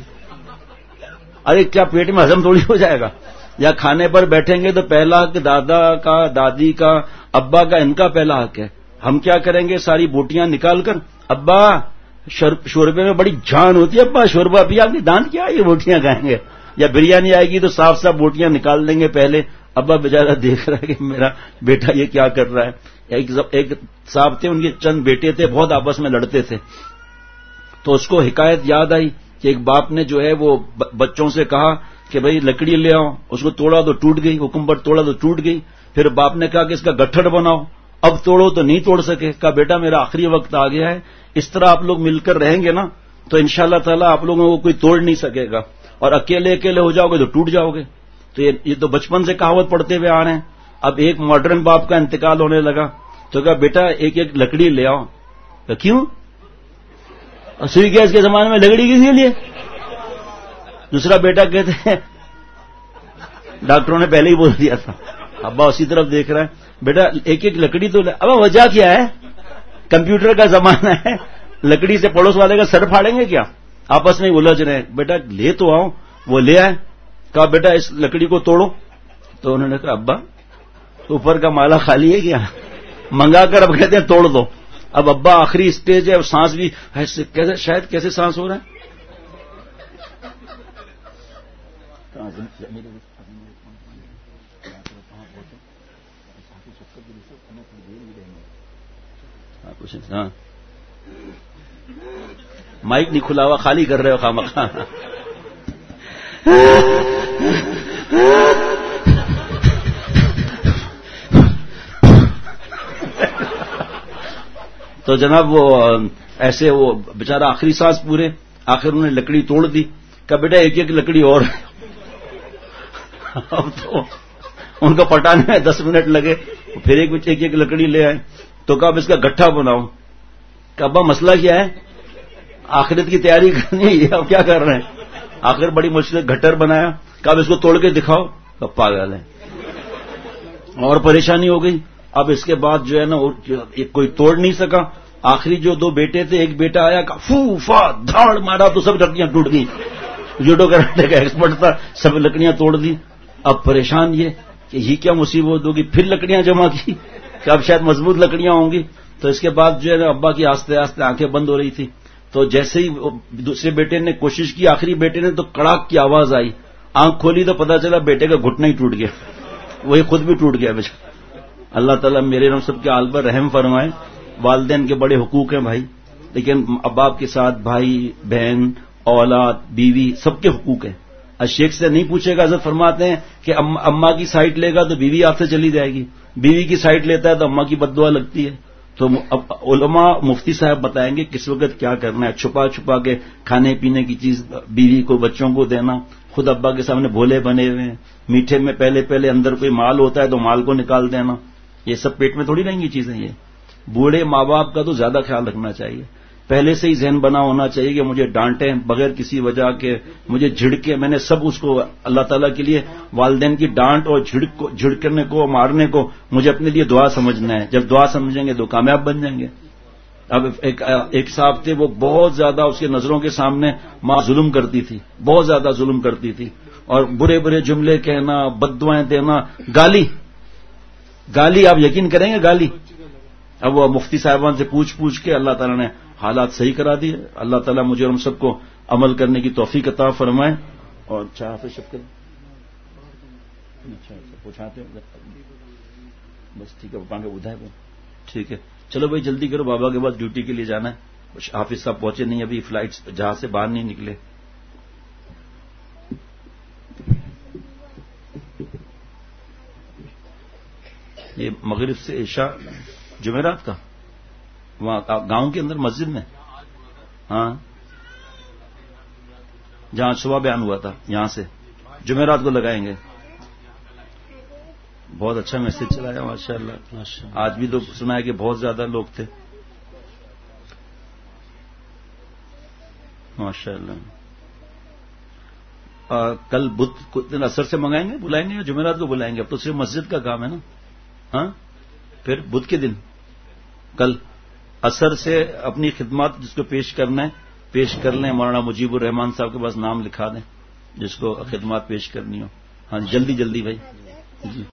ارے کیا پیٹ میں ہضم تھوڑی ہو جائے گا. یا کھانے پر بیٹھیں گے تو پہلا حق دادا کا، دادی کا، ابا کا، ان کا پہلا حق ہے. ہم کیا کریں گے ساری بوٹیاں نکال کر، ابا شوربے میں بڑی جان ہوتی ہے، ابا شوربہ پیا، آپ کی دانت کیا یہ بوٹیاں کھائیں گے. یا بریانی آئے گی تو صاف بوٹیاں نکال دیں گے پہلے. ابا بیچارہ دیکھ رہا ہے کہ میرا بیٹا یہ کیا کر رہا ہے. ایک صاحب تھے، ان کے چند بیٹے تھے، بہت آپس میں لڑتے تھے. تو اس کو حکایت یاد آئی کہ ایک باپ نے جو ہے وہ بچوں سے کہا کہ بھئی لکڑی لے آؤ. اس کو توڑا تو ٹوٹ گئی، حکم پر توڑا تو ٹوٹ گئی. پھر باپ نے کہا کہ اس کا گٹھڑ بناؤ. اب توڑو تو نہیں توڑ سکے. کہا بیٹا میرا آخری وقت آ گیا ہے، اس طرح آپ لوگ مل کر رہیں گے نا تو انشاءاللہ تعالی آپ لوگوں کو کوئی توڑ نہیں سکے گا، اور اکیلے ہو جاؤ گے تو ٹوٹ جاؤ گے. تو یہ تو بچپن سے کہاوت پڑھتے ہوئے آ رہے ہیں. اب ایک ماڈرن باپ کا انتقال ہونے لگا تو کہا بیٹا ایک لکڑی لے آؤ. کہ کیوں؟ سوئی گیس کے زمانے میں لکڑی کس لیے؟ دوسرا بیٹا کہتے ہیں ڈاکٹروں نے پہلے ہی بول دیا تھا. ابا اسی طرف دیکھ رہا ہے، بیٹا ایک لکڑی تو لے. اب وجہ کیا ہے؟ کمپیوٹر کا زمانہ ہے، لکڑی سے پڑوس والے کا سر پھاڑیں گے کیا؟ آپس میں الجھ رہے ہیں. بیٹا لے تو آؤ. وہ لے آئے. کہا بیٹا اس لکڑی کو توڑو. تو انہوں نے کہا ابا اوپر کا مالا خالی ہے کیا؟ منگا کر اب کہتے ہیں توڑ دو. اب ابا آخری اسٹیج ہے، سانس بھی شاید کیسے سانس ہو رہا ہے. ہاں مائک نہیں کھلا ہوا، خالی کر رہے ہو خامخواہ. تو جناب وہ ایسے وہ بیچارہ آخری سانس پورے، آخر انہوں نے لکڑی توڑ دی. کہ بیٹا ایک لکڑی اور. اب تو ان کو پٹانے میں 10 منٹ لگے. پھر ایک لکڑی لے آئے. تو کہا اب اس کا گٹھا بناؤ. کہ ابا مسئلہ کیا ہے؟ آخرت کی تیاری کرنی ہے، اب کیا کر رہے ہیں؟ آخر بڑی مشکل گٹر بنایا. کہ اب اس کو توڑ کے دکھاؤ. اب پاگل ہے، اور پریشانی ہو گئی. اب اس کے بعد جو ہے نا کوئی توڑ نہیں سکا. آخری جو 2 بیٹے تھے، ایک بیٹا آیا فو فا دھاڑ مارا تو سب لکڑیاں ٹوٹ گئی. جوڈو کراٹے کا ایکسپرٹ تھا، سب لکڑیاں توڑ دی. اب پریشان یہ کہ یہ کیا مصیبت ہوگی. پھر لکڑیاں جمع کی کہ اب شاید مضبوط لکڑیاں ہوں گی. تو اس کے بعد جو ہے نا ابا کی آہستہ آہستہ آنکھیں بند ہو رہی تھی، تو جیسے ہی دوسرے بیٹے نے کوشش کی، آخری بیٹے نے، تو کڑاک کی آواز آئی، آنکھ کھولی تو پتا چلا بیٹے کا گھٹنا ہی ٹوٹ گیا، وہی خود بھی ٹوٹ گیا بیچارہ۔ اللہ تعالیٰ میرے ہم سب کے حال پر رحم فرمائے۔ والدین کے بڑے حقوق ہیں بھائی، لیکن اباپ کے ساتھ بھائی بہن اولاد بیوی سب کے حقوق ہیں۔ شیخ سے نہیں پوچھے گا، حضرت فرماتے ہیں کہ اماں کی سائٹ لے گا تو بیوی آپ سے چلی جائے گی، بیوی کی سائٹ لیتا ہے تو اماں کی بد دعا لگتی ہے۔ تو علماء مفتی صاحب بتائیں گے کس وقت کیا کرنا ہے، چھپا چھپا کے کھانے پینے کی چیز بیوی کو بچوں کو دینا، خود ابا کے سامنے بھولے بنے ہوئے ہیں، میٹھے میں پہلے اندر کوئی مال ہوتا ہے تو مال کو نکال دینا، یہ سب پیٹ میں تھوڑی رہیں گی چیزیں۔ یہ بوڑھے ماں باپ کا تو زیادہ خیال رکھنا چاہیے، پہلے سے ہی ذہن بنا ہونا چاہیے کہ مجھے ڈانٹیں بغیر کسی وجہ کے، مجھے جھڑکے، میں نے سب اس کو اللہ تعالیٰ کے لیے والدین کی ڈانٹ اور جھڑکنے کو مارنے کو مجھے اپنے لیے دعا سمجھنا ہے، جب دعا سمجھیں گے تو کامیاب بن جائیں گے۔ اب ایک صاحب تھے، وہ بہت زیادہ اس کے نظروں کے سامنے ماں ظلم کرتی تھی، بہت زیادہ ظلم کرتی تھی، اور برے برے جملے کہنا، بد دعائیں دینا، گالی آپ یقین کریں گے، گالی۔ اب وہ مفتی صاحبان سے پوچھ کے اللہ تعالیٰ نے حالات صحیح کرا دیے۔ اللہ تعالیٰ مجھے اور ہم سب کو عمل کرنے کی توفیق عطا فرمائے۔ اور چاہ سے شکر پوچھاتے بس ٹھیک ہے، پانگے بدھائے کو ٹھیک ہے۔ چلو بھائی جلدی کرو، بابا کے بعد ڈیوٹی کے لیے جانا ہے، حافظ صاحب پہنچے نہیں ابھی، فلائٹس جہاز سے باہر نہیں نکلے۔ یہ مغرب سے عشاء جمعرات کا وہاں گاؤں کے اندر مسجد میں، ہاں جہاں صبح بیان ہوا تھا، یہاں سے جمعرات کو لگائیں گے۔ بہت اچھا میسج چلایا ماشاء اللہ، آج بھی تو سنا ہے کہ بہت زیادہ لوگ تھے ماشاء اللہ۔ کل بدھ اثر سے منگائیں گے، بلائیں گے یا جمعرات کو بلائیں گے؟ اب تو صرف مسجد کا کام ہے نا، ہاں پھر بدھ کے دن کل اثر سے اپنی خدمات جس کو پیش کرنا ہے پیش کر لیں، مولانا مجیب الرحمان صاحب کے پاس نام لکھا دیں جس کو خدمات پیش کرنی ہو۔ ہاں جلدی بھائی جی۔